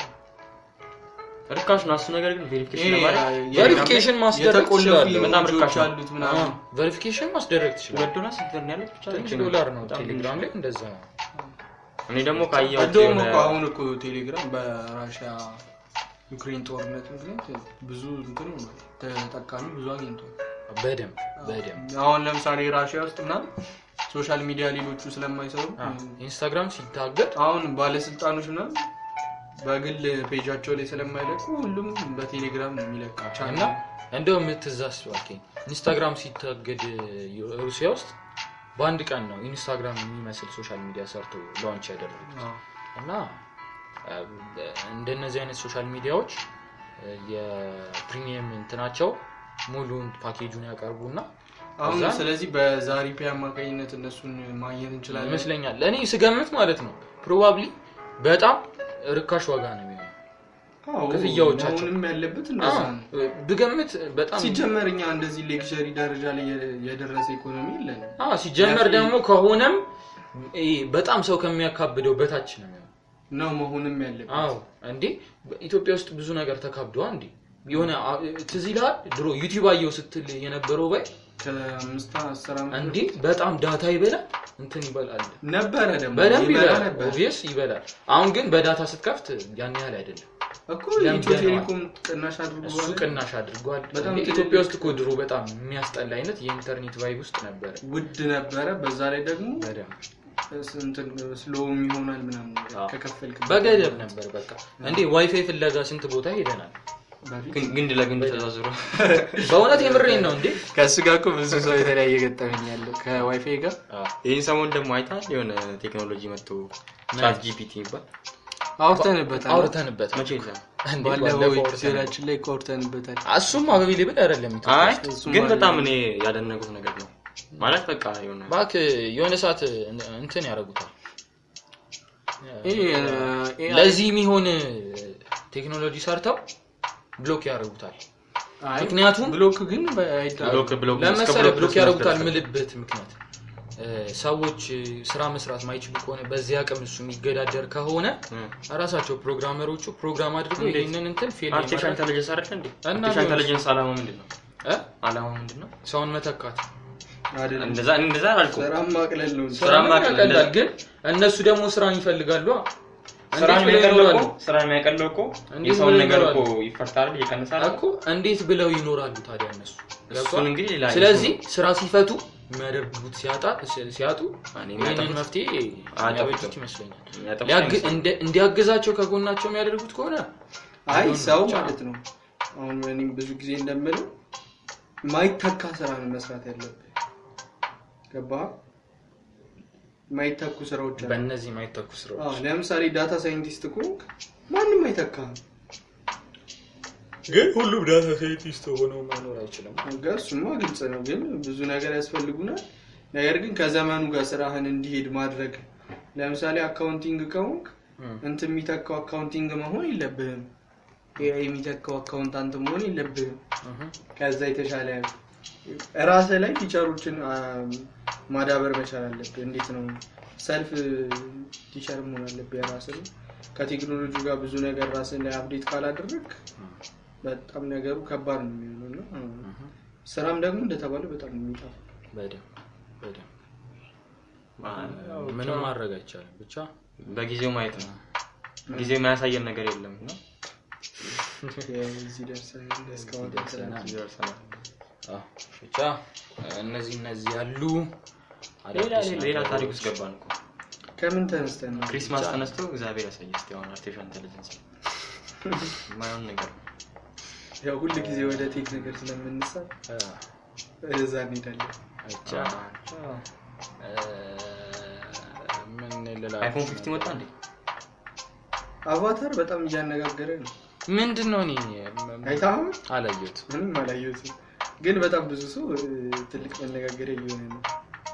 ርካሽ ነው እሱ ነገር ግን ቬሪፊኬሽን ማለት ቬሪፊኬሽን ማስደረግ ይችላል በጣም ርካሽ አሉት ምናምን ቬሪፊኬሽን ማስደረግ ይችላል ወዶና ሲደር ነው ያለው ብቻ ዶላር ነው ቴሌግራም ላይ እንደዛ እኔ ደግሞ ካየው ደግሞ አሁን እኮ ቴሌግራም በራሺያ ዩክሬን ጦርነት ምክንያት ብዙ እንትን ነው ተጠቃሚ ብዙ አግኝቷል በደም በደም አሁን ለምሳሌ ራሺያ ውስጥ ምናምን ሶሻል ሚዲያ ሌሎቹ ስለማይሰሩ ኢንስታግራም ሲታገድ አሁን ባለስልጣኖች ምናምን በግል ፔጃቸው ላይ ስለማይለቁ ሁሉም በቴሌግራም ነው የሚለቃቸው እና እንደው የምትዛስባከ ኢንስታግራም ሲታገድ ሩሲያ ውስጥ በአንድ ቀን ነው ኢንስታግራም የሚመስል ሶሻል ሚዲያ ሰርቶ ላንች ያደረጉት እና እንደነዚህ አይነት ሶሻል ሚዲያዎች የፕሪሚየም እንትናቸው ሙሉን ፓኬጁን ያቀርቡና አሁን ስለዚህ በዛሪፔ አማካኝነት እነሱን ማግኘት እንችላለን ይመስለኛል ለኔ ስገምት ማለት ነው ፕሮባብሊ በጣም ርካሽ ዋጋ ነው የሚሆነው አዎ ክፍያዎቻቸው ምንም ያለበት እንደዛ ነው ብገምት በጣም ሲጀመርኛ እንደዚህ ሌክቸሪ ደረጃ ላይ የደረሰ ኢኮኖሚ የለን አዎ ሲጀመር ደግሞ ከሆነም በጣም ሰው ከሚያካብደው በታች ነው ነው መሆንም ያለበት አዎ እንዴ ኢትዮጵያ ውስጥ ብዙ ነገር ተካብደዋ እንዴ የሆነ ትዝ ይላል ድሮ ዩቲዩብ አየው ስትል የነበረው ባይ ከአምስት አስር አመት እንዴ በጣም ዳታ ይበላል እንትን ይበላል ነበር ደግሞ በደንብ ይበላል ኦብቪየስ ይበላል አሁን ግን በዳታ ስትከፍት ያን ያህል አይደለም እኮ ኢትዮ ቴሌኮም ቅናሽ አድርጓል እሱ ቅናሽ አድርጓል በጣም ኢትዮጵያ ውስጥ እኮ ድሮ በጣም የሚያስጠላ አይነት የኢንተርኔት ቫይብ ውስጥ ነበር ውድ ነበር በዛ ላይ ደግሞ በደንብ እንትን ስሎም ይሆናል ምናምን ከከፈልክ በገደብ ነበር በቃ እንዴ ዋይፋይ ፍለጋ ስንት ቦታ ሄደናል ግን ግንድ ለግንድ ተዛዝሮ በእውነት የምሬን ነው እንዴ ከሱ ጋር እኮ ብዙ ሰው የተለያየ ገጠመኝ ያለው ከዋይፋይ ጋር ይሄን ሰሞን ደግሞ አይታል የሆነ ቴክኖሎጂ መጥቶ ቻት ጂፒቲ ይባል አውርተንበታል አውርተንበታል መቼ ይላል ባለፈው ሴራችን ላይ አውርተንበታል እሱም አቬሌብል አይደለም አይ ግን በጣም እኔ ያደነቁት ነገር ነው ማለት በቃ የሆነ ባክ የሆነ ሰዓት እንትን ያደርጉታል ለዚህ የሚሆን ቴክኖሎጂ ሰርተው ብሎክ ያደርጉታል ምክንያቱም ብሎክ ግን ብሎክ ብሎክ ለምሳሌ ብሎክ ያደርጉታል ምልበት ምክንያት ሰዎች ስራ መስራት ማይችሉ ከሆነ በዚህ አቅም እሱ የሚገዳደር ከሆነ ራሳቸው ፕሮግራመሮቹ ፕሮግራም አድርገው ይሄንን እንትን ፊልም አርቲፊሻል ኢንተለጀንስ አይደል እንዴ አርቲፊሻል ኢንተለጀንስ አላማው ምንድነው እ አላማው ምንድነው ሰውን መተካት አይደል እንደዛ እንደዛ አልኩ ስራ ማቅለል ነው ስራ ማቅለል ግን እነሱ ደግሞ ስራን ይፈልጋሉ ስራ የሚያቀለው ስራ የሚያቀለው እኮ የሰውን ነገር እኮ ይፈርታል ይቀንሳል እኮ እንዴት ብለው ይኖራሉ ታዲያ እነሱ እሱን እንግዲህ ሌላ ስለዚህ ስራ ሲፈቱ የሚያደርጉት ሲያጣ ሲያጡ እኔን መፍትሄ አያበጁት ይመስለኛል እንዲያግዛቸው ከጎናቸው የሚያደርጉት ከሆነ አይ ሰው ማለት ነው አሁን እኔ ብዙ ጊዜ እንደምለው ማይተካ ስራ ነው መስራት ያለበት ገባ ማይተኩ ስራዎች አሉ በእነዚህ ማይተኩ ስራዎች አዎ ለምሳሌ ዳታ ሳይንቲስት እኮ ማንንም አይተካም ግን ሁሉም ዳታ ሳይንቲስት ሆኖ መኖር አይችልም ጋርሱማ ግልጽ ነው ግን ብዙ ነገር ያስፈልጉናል ነገር ግን ከዘመኑ ጋር ስራህን እንዲሄድ ማድረግ ለምሳሌ አካውንቲንግ ከሆንክ እንት የሚተካው አካውንቲንግ መሆን የለብህም ኤአይ የሚተካው አካውንታንት መሆን የለብህም ከዛ የተሻለ ራስ ላይ ፊቸሮችን ማዳበር መቻል አለብህ እንዴት ነው ሰልፍ ቲቸር መሆን አለብህ የራስህ ከቴክኖሎጂ ጋር ብዙ ነገር ራስን ላይ አፕዴት ካላደረክ በጣም ነገሩ ከባድ ነው የሚሆነው ስራም ደግሞ እንደተባለ በጣም የሚጣፍ በደም በደም ምንም ማድረግ አይቻልም ብቻ በጊዜው ማየት ነው ጊዜው የሚያሳየን ነገር የለም ነው እዚህ ደርሰን እስካሁን ደርሰን አዎ ብቻ እነዚህ እነዚህ ያሉ ሌላ ሌላ ታሪክ ውስጥ ገባን እኮ ከምን ተነስተን ነው ክሪስማስ ተነስቶ እግዚአብሔር ያሳየን እስቲ አሁን አርቲፊሻል ኢንተለጀንስ ማየውን ነገር ያው ሁሉ ጊዜ ወደ ቴክ ነገር ስለምንነሳ እዛ እንሄዳለን አቻ ምን ለላ አይፎን ፊፍቲን ወጣ እንዴ አቫታር በጣም እያነጋገረ ነው ምንድነው እኔ አይታም አላየሁት ምንም አላየሁት ግን በጣም ብዙ ሰው ትልቅ መነጋገሪያ እየሆነ ነው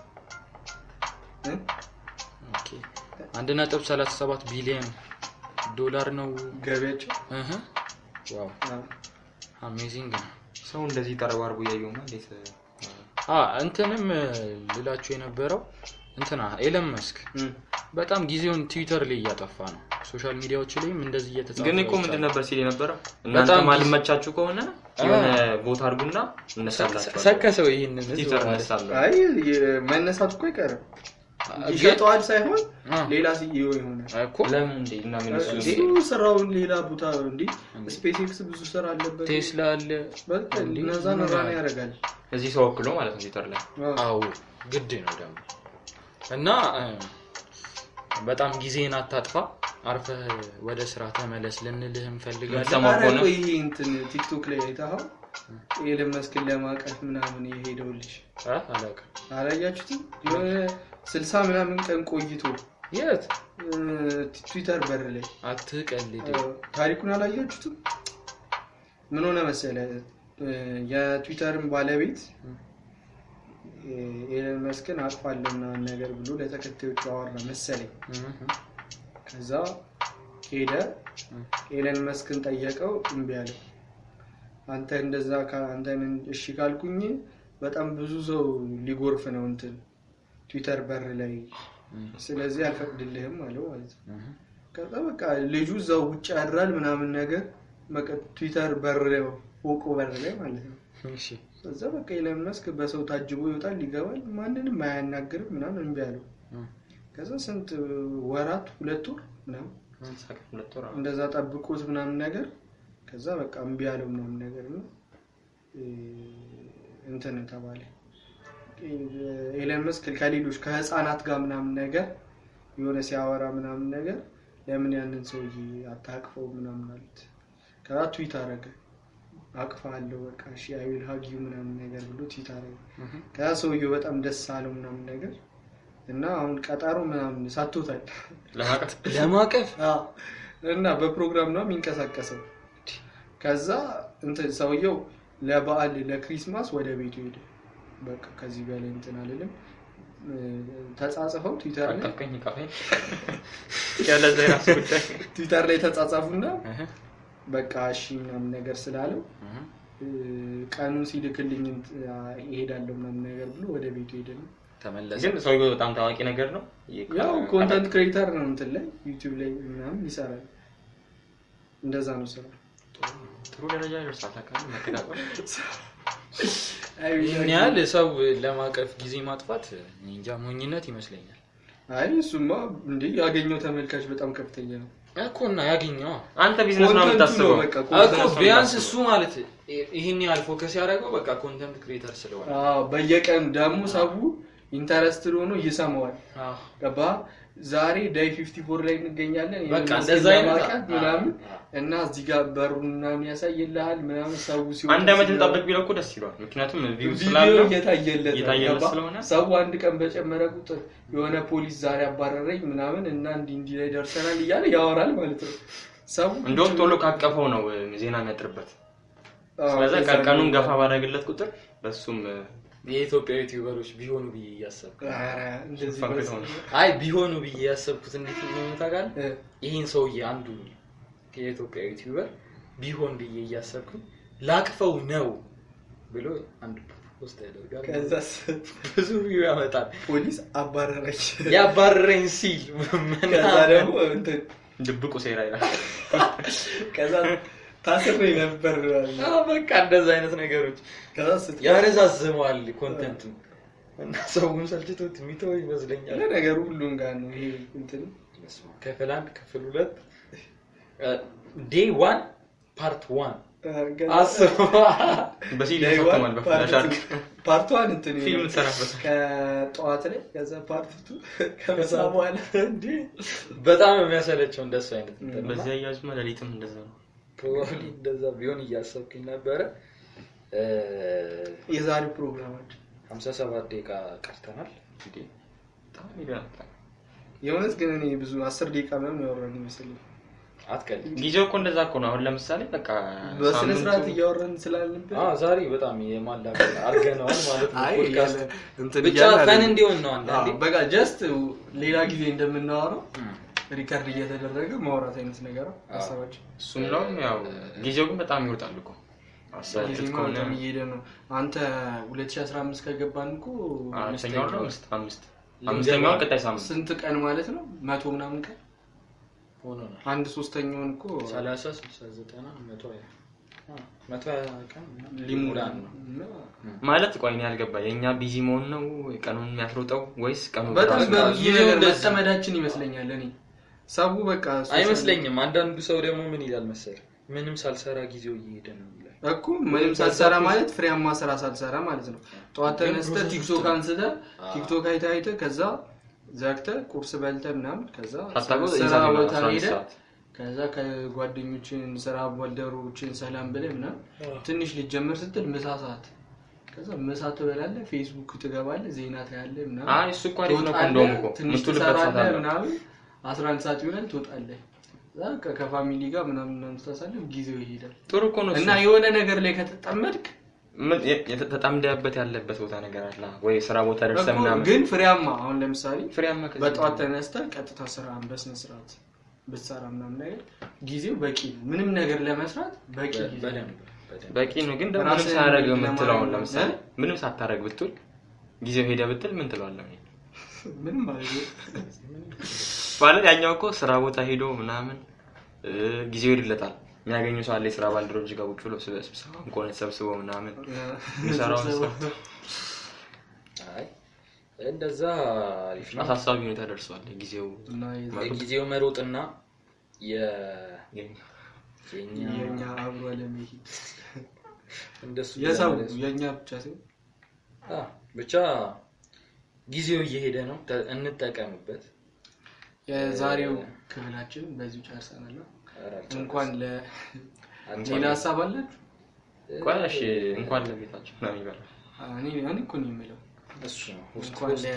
ኦኬ አንድ ነጥብ ሰላሳ ሰባት ቢሊዮን ዶላር ነው ገበያቸው እህ ዋው አሜዚንግ ሰው እንደዚህ ተረዋርቡ ያየው ማለት አ እንትንም ልላችሁ የነበረው እንትና ኤለን መስክ በጣም ጊዜውን ትዊተር ላይ ያጠፋ ነው ሶሻል ሚዲያዎች ላይም እንደዚህ እየተጻፈ ግን እኮ ምንድን ነበር ሲል የነበረው እናንተ ማልመቻችሁ ከሆነ የሆነ ቦታ አድርጉና እነሳላችሁ ሰከሰው ይሄንን ትዊተር እነሳለሁ አይ መነሳት እኮ አይቀርም ይሸጣል ሳይሆን ሌላ ሲኢኦ ይሆናል እኮ ለምን እንዴ እና ምን እሱ ስራውን ሌላ ቦታ እንዴ ስፔስ ኤክስ ብዙ ስራ አለበት ቴስላ አለ በቃ እነዛ ነራን ያደርጋል እዚህ ሰው ወክሎ ማለት ነው ትዊተር ላይ አዎ ግድ ነው ደግሞ እና በጣም ጊዜን አታጥፋ አርፈህ ወደ ስራ ተመለስ ልንልህ እንፈልጋለን አረ ይሄ እንትን ቲክቶክ ላይ አይታው ኤለን መስክን ለማቀፍ ምናምን ይሄደው ልጅ አ አላቀ አላያችሁትም የሆነ ስልሳ ምናምን ቀን ቆይቶ የት ትዊተር በር ላይ አትቀልድ ታሪኩን አላያችሁትም ምን ሆነ መሰለህ የትዊተርን ባለቤት ኤለን መስክን አጥፋለና ነገር ብሎ ለተከታዮቹ አወራ መሰለኝ ከዛ ሄደ ኤለን መስክን ጠየቀው እምቢ አለ አንተ እንደዛ አንተን እሺ ካልኩኝ በጣም ብዙ ሰው ሊጎርፍ ነው እንትን ትዊተር በር ላይ ስለዚህ አልፈቅድልህም አለው ማለት ነው ከዛ በቃ ልጁ እዛው ውጭ ያድራል ምናምን ነገር በቃ ትዊተር በር ላይ ፎቆ በር ላይ ማለት ነው እሺ ከዛ በቃ ኤለን መስክ በሰው ታጅቦ ይወጣል ይገባል ማንንም አያናግርም ምናምን እምቢ አለው ከዛ ስንት ወራት ሁለት ወር ምናምን ሁለት ወር እንደዛ ጠብቆት ምናምን ነገር ከዛ በቃ እምቢ አለው ምናምን ነገር ነው እንትን ተባለ ኤለን መስክ ከሌሎች ከህፃናት ጋር ምናምን ነገር የሆነ ሲያወራ ምናምን ነገር ለምን ያንን ሰውዬ አታቅፈው ምናምን ማለት ከዛ ትዊት አረገ አቅፋለሁ በቃ እሺ አይ ዊል ሃግ ዩ ምናምን ነገር ብሎ ትዊተር ላይ ከዛ ሰውየው በጣም ደስ አለው ምናምን ነገር እና አሁን ቀጠሮ ምናምን ሳትቶታል ለማቀፍ ለማቀፍ አዎ እና በፕሮግራም ነው የሚንቀሳቀሰው ከዛ እንትን ሰውየው ለበዓል ለክሪስማስ ወደ ቤቱ ሄደ በቃ ከዚህ በላይ እንትን አለለም ተጻጻፈው ትዊተር ላይ አቀፍከኝ ካፈኝ ያለ ዘይራስ ጉዳይ ትዊተር ላይ ተጻጻፉና በቃ እሺ ምናምን ነገር ስላለው ቀኑን ሲልክልኝ ይሄዳለው ምናምን ነገር ብሎ ወደ ቤቱ ሄደ ነው ተመለሰ ግን ሰውየው በጣም ታዋቂ ነገር ነው ያው ኮንተንት ክሬተር ነው እንትን ላይ ዩቲዩብ ላይ ምናምን ይሰራል እንደዛ ነው ስራ ጥሩ ደረጃ ይደርሳል ታውቃለህ መተጋገር አይ ያለ ሰው ለማቀፍ ጊዜ ማጥፋት እንጃ ሞኝነት ይመስለኛል አይ እሱማ እንዴ ያገኘው ተመልካች በጣም ከፍተኛ ነው እኮና ያገኘው አንተ ቢዝነስ ነው የምታስበው እኮ ቢያንስ እሱ ማለት ይሄን ያህል ፎከስ ያደረገው በቃ ኮንተንት ክሬተር ስለሆነ አዎ በየቀን ደግሞ ሰው ኢንተረስትድ ሆኖ ይሰማዋል አዎ ገባ ዛሬ ዳይ ፊፍቲ ፎር ላይ እንገኛለን በቃ እንደዛ አይነት ምናምን እና እዚህ ጋር በሩና የሚያሳይልሃል ምናምን ሰው ሲሆን አንድ አመት እንጠብቅ ቢለው እኮ ደስ ይላል ምክንያቱም ቪው ስላለው እየታየለት እየታየለት ስለሆነ ሰው አንድ ቀን በጨመረ ቁጥር የሆነ ፖሊስ ዛሬ አባረረኝ ምናምን እና እንዲ እንዲ ላይ ደርሰናል እያለ ያወራል ማለት ነው ሰው እንደውም ቶሎ ካቀፈው ነው ዜና የሚያጥርበት ስለዚህ ቀኑን ገፋ ባደረግለት ቁጥር በሱም የኢትዮጵያ ዩቲዩበሮች ቢሆኑ ብዬ ያሰብኩ አረ እንደዚህ አይ ቢሆኑ ብዬ ያሰብኩት እንዴት ነው ታውቃለህ ይሄን ሰውዬ አንዱ የኢትዮጵያ ዩቲዩበር ቢሆን ብዬ ያሰብኩ ላቅፈው ነው ብሎ አንድ ፖስት ያደርጋል ከዛስ ብዙ ቪው ያመጣል ፖሊስ አባረረኝ ያባረረኝ ሲል ከዛ ደግሞ እንትን ድብቁ ሴራ ይላል ከዛ ታስሬ ነበር አዎ በቃ እንደዛ አይነት ነገሮች ከዛስ ያረዛዝመዋል ኮንተንቱ እና ሰውም ሰልችቶት የሚተው ይመስለኛል ለነገሩ ሁሉም ጋር ነው ይሄ እንትን ክፍል አንድ ክፍል ሁለት ዴይ ዋን ፓርት ዋን አስሩ በሲዲ ተፈተማል በፍላሽ ፓርት ዋን እንትን ፊልም ተሰራበት ከጧት ላይ ከዛ ፓርት ቱ ከመሳ በኋላ እንዴ በጣም የሚያሰለቸው እንደሱ አይነት እንትን በዚያ ያዝማ ለሊትም እንደዛ ነው ፕሮባብሊ እንደዛ ቢሆን እያሰብኩኝ ነበር የዛሬው ፕሮግራማችን ሃምሳ ሰባት ደቂቃ ቀርተናል እንዴ በጣም ይገርማል የሆነስ ግን እኔ ብዙ አስር ደቂቃ ምናምን ያወራን ይመስለኛል አትቀል ጊዜው እኮ እንደዛ እኮ ነው አሁን ለምሳሌ በቃ በስነ ስርዓት እያወራን ስላልነበር አዎ ዛሬ በጣም የማላቀ አርገናል ማለት ነው ፖድካስት እንትን ብቻ ፈን እንዲሆን ነው አንዳንዴ በቃ ጀስት ሌላ ጊዜ እንደምናወራው ሪከርድ እየተደረገ ማውራት አይነት ነገር አሰባች እሱም ነው ያው ጊዜው ግን በጣም ይወጣል እኮ አሰባችት ከሆነ የሚሄደ ነው አንተ ሁለት ሺህ አስራ አምስት ከገባን እኮ አምስተኛው ነው አምስት አምስተኛው ቀጣይ ሳምንት ስንት ቀን ማለት ነው መቶ ምናምን ቀን ሆኖ ነው አንድ ሶስተኛውን እኮ ሰላሳ ስልሳ ዘጠና መቶ መቶ ቀን ሊሞላን ነው ማለት ቆይ ነው ያልገባ የኛ ቢዚ መሆን ነው ቀኑን የሚያስሮጠው ወይስ ቀኑ በጣም በዚህ ነገር መጠመዳችን ይመስለኛል እኔ ሰው በቃ አይመስለኝም አንዳንዱ ሰው ደግሞ ምን ይላል መሰለህ ምንም ሳልሰራ ጊዜው እየሄደ ነው ይላል እኮ ምንም ሳልሰራ ማለት ፍሬያማ ስራ ሳልሰራ ማለት ነው ጧት ተነስተህ ቲክቶክ አንስተህ ቲክቶክ አይተህ አይተህ ከዛ ዘግተህ ቁርስ በልተህ ምናምን ከዛ ስራ ቦታ ሄደህ ከዛ ከጓደኞችን ስራ ባልደረቦችን ሰላም ብለህ ምናምን ትንሽ ልጀምር ስትል ምሳ ሰዓት ከዛ ምሳ ትበላለህ ፌስቡክ ትገባለህ ዜና ታያለህ ምናምን አይ እሱ እኮ አሪፍ ነው እንደውም እኮ ትንሽ ትሰራለህ ምናምን አስራ አንድ ሰዓት ይሆናል ትወጣለህ ዛካ ከፋሚሊ ጋር ምናምን ምናምን ተሳሳለህ ጊዜው ይሄዳል ጥሩ እኮ ነው እና የሆነ ነገር ላይ ከተጠመድክ ምን የተጠምደበት ያለበት ቦታ ነገር አለ ወይ ስራ ቦታ ደርሰህ ምናምን ግን ፍሬያማ አሁን ለምሳሌ ፍሬያማ በጧት ተነስተህ ቀጥታ ስራን በስነ ስርዓት ብትሰራ ምናምን ነገር ጊዜው በቂ ነው ምንም ነገር ለመስራት በቂ ጊዜ በቂ ነው ግን ደግሞ ምንም ሳያደርግ የምትለው ለምሳሌ ምንም ሳታደርግ ብትል ጊዜው ሄደ ብትል ምን ትላለህ ምንም ማለት ነው ማለት ያኛው እኮ ስራ ቦታ ሄዶ ምናምን ጊዜው ይደለታል የሚያገኙ ሰው አለ ስራ ባልደረቦች ጋር ቁጭ ብሎ ስብሰባ እንኳን ተሰብስበው ምናምን ይሰራው ነው አይ እንደዛ አሪፍ ነው አሳሳቢ ሁኔታ ደርሷል ጊዜው እና የጊዜው መሮጥና የ የኛ የኛ አብሮ ለመሄድ እንደሱ የሰው የኛ ብቻ ሲሆን አ ብቻ ጊዜው እየሄደ ነው እንጠቀምበት የዛሬው ክፍላችን በዚህ ጨርሰናል እንኳን ለሌላ ሐሳብ አላችሁ ቆይ እሺ እንኳን ለጌታችን ነው የሚባለው እኔ እኔ እኮ ነው የምለው እሱ ነው እንኳን ለ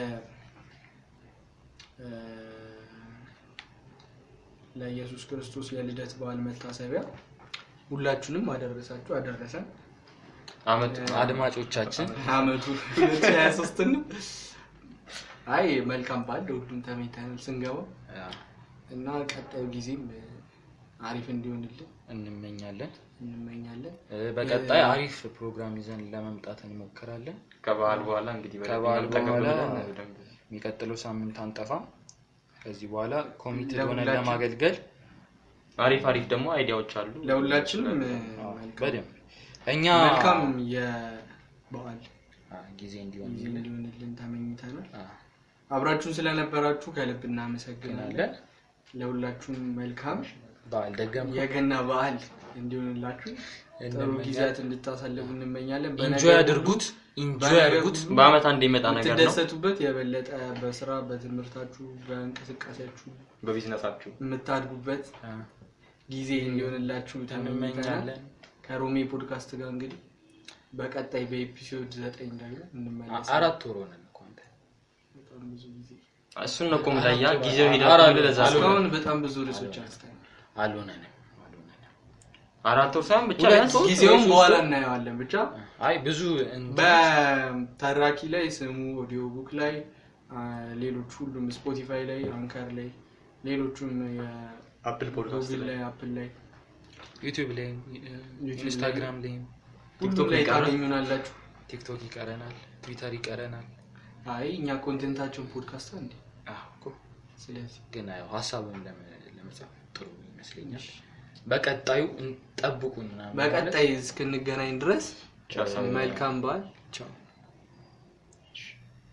ለኢየሱስ ክርስቶስ የልደት በዓል መታሰቢያ ሁላችንም አደረሳችሁ አደረሰን አመቱ አድማጮቻችን አመቱ ሁለት ሺህ ሃያ ሶስት ነው አይ መልካም በዓል ሁሉም ተመኝተናል ስንገባ እና ቀጣዩ ጊዜም አሪፍ እንዲሆንልን እንመኛለን እንመኛለን በቀጣይ አሪፍ ፕሮግራም ይዘን ለመምጣት እንሞክራለን ከበዓል በኋላ እንግዲህ ከበዓል በኋላ የሚቀጥለው ሳምንት አንጠፋ ከዚህ በኋላ ኮሚቴ ሆነን ለማገልገል አሪፍ አሪፍ ደግሞ አይዲያዎች አሉ ለሁላችንም በደም እኛ መልካም የበዓል ጊዜ እንዲሆን እንዲሆንልን ተመኝተናል አብራችሁን ስለነበራችሁ ከልብ እናመሰግናለን ለሁላችሁም መልካም በዓል ደገም የገና በዓል እንዲሆንላችሁ ጥሩ ጊዜያት እንድታሳልፉ እንመኛለን ኢንጆይ አድርጉት ኢንጆይ አድርጉት በአመት አንድ ይመጣ ነገር ነው ትደሰቱበት የበለጠ በስራ በትምህርታችሁ በእንቅስቃሴያችሁ በቢዝነሳችሁ የምታድጉበት ጊዜ እንዲሆንላችሁ ተመኝተናል ከሮሚ ፖድካስት ጋር እንግዲህ በቀጣይ በኤፒሶድ ዘጠኝ ደግሞ እንመለሳለን አራት ወር ሆነን እኮ አንተ በጣም ብዙ ጊዜ እሱን ነው ቆም ላይ ያ ጊዜው ሄዳችሁ ለዛ አሁን በጣም ብዙ ርዕሶች አንስተናል አልሆነንም አራት ወር ሳይሆን ብቻ ጊዜውን በኋላ እናየዋለን ብቻ አይ ብዙ በተራኪ ላይ ስሙ ኦዲዮ ቡክ ላይ ሌሎች ሁሉም ስፖቲፋይ ላይ አንከር ላይ ሌሎችም የአፕል ፖድካስት ላይ አፕል ላይ ዩቲዩብ ላይ ኢንስታግራም ላይ ቲክቶክ ላይ ታገኙናላችሁ ቲክቶክ ይቀረናል ትዊተር ይቀረናል አይ እኛ ኮንቴንታችን ፖድካስት አንዴ አዎ እኮ ስለዚህ ግን አይ ሐሳቡን ለመጻፍ ጥሩ ይመስለኛል በቀጣዩ እንጠብቁን በቀጣይ እስክንገናኝ ድረስ መልካም በዓል ቻው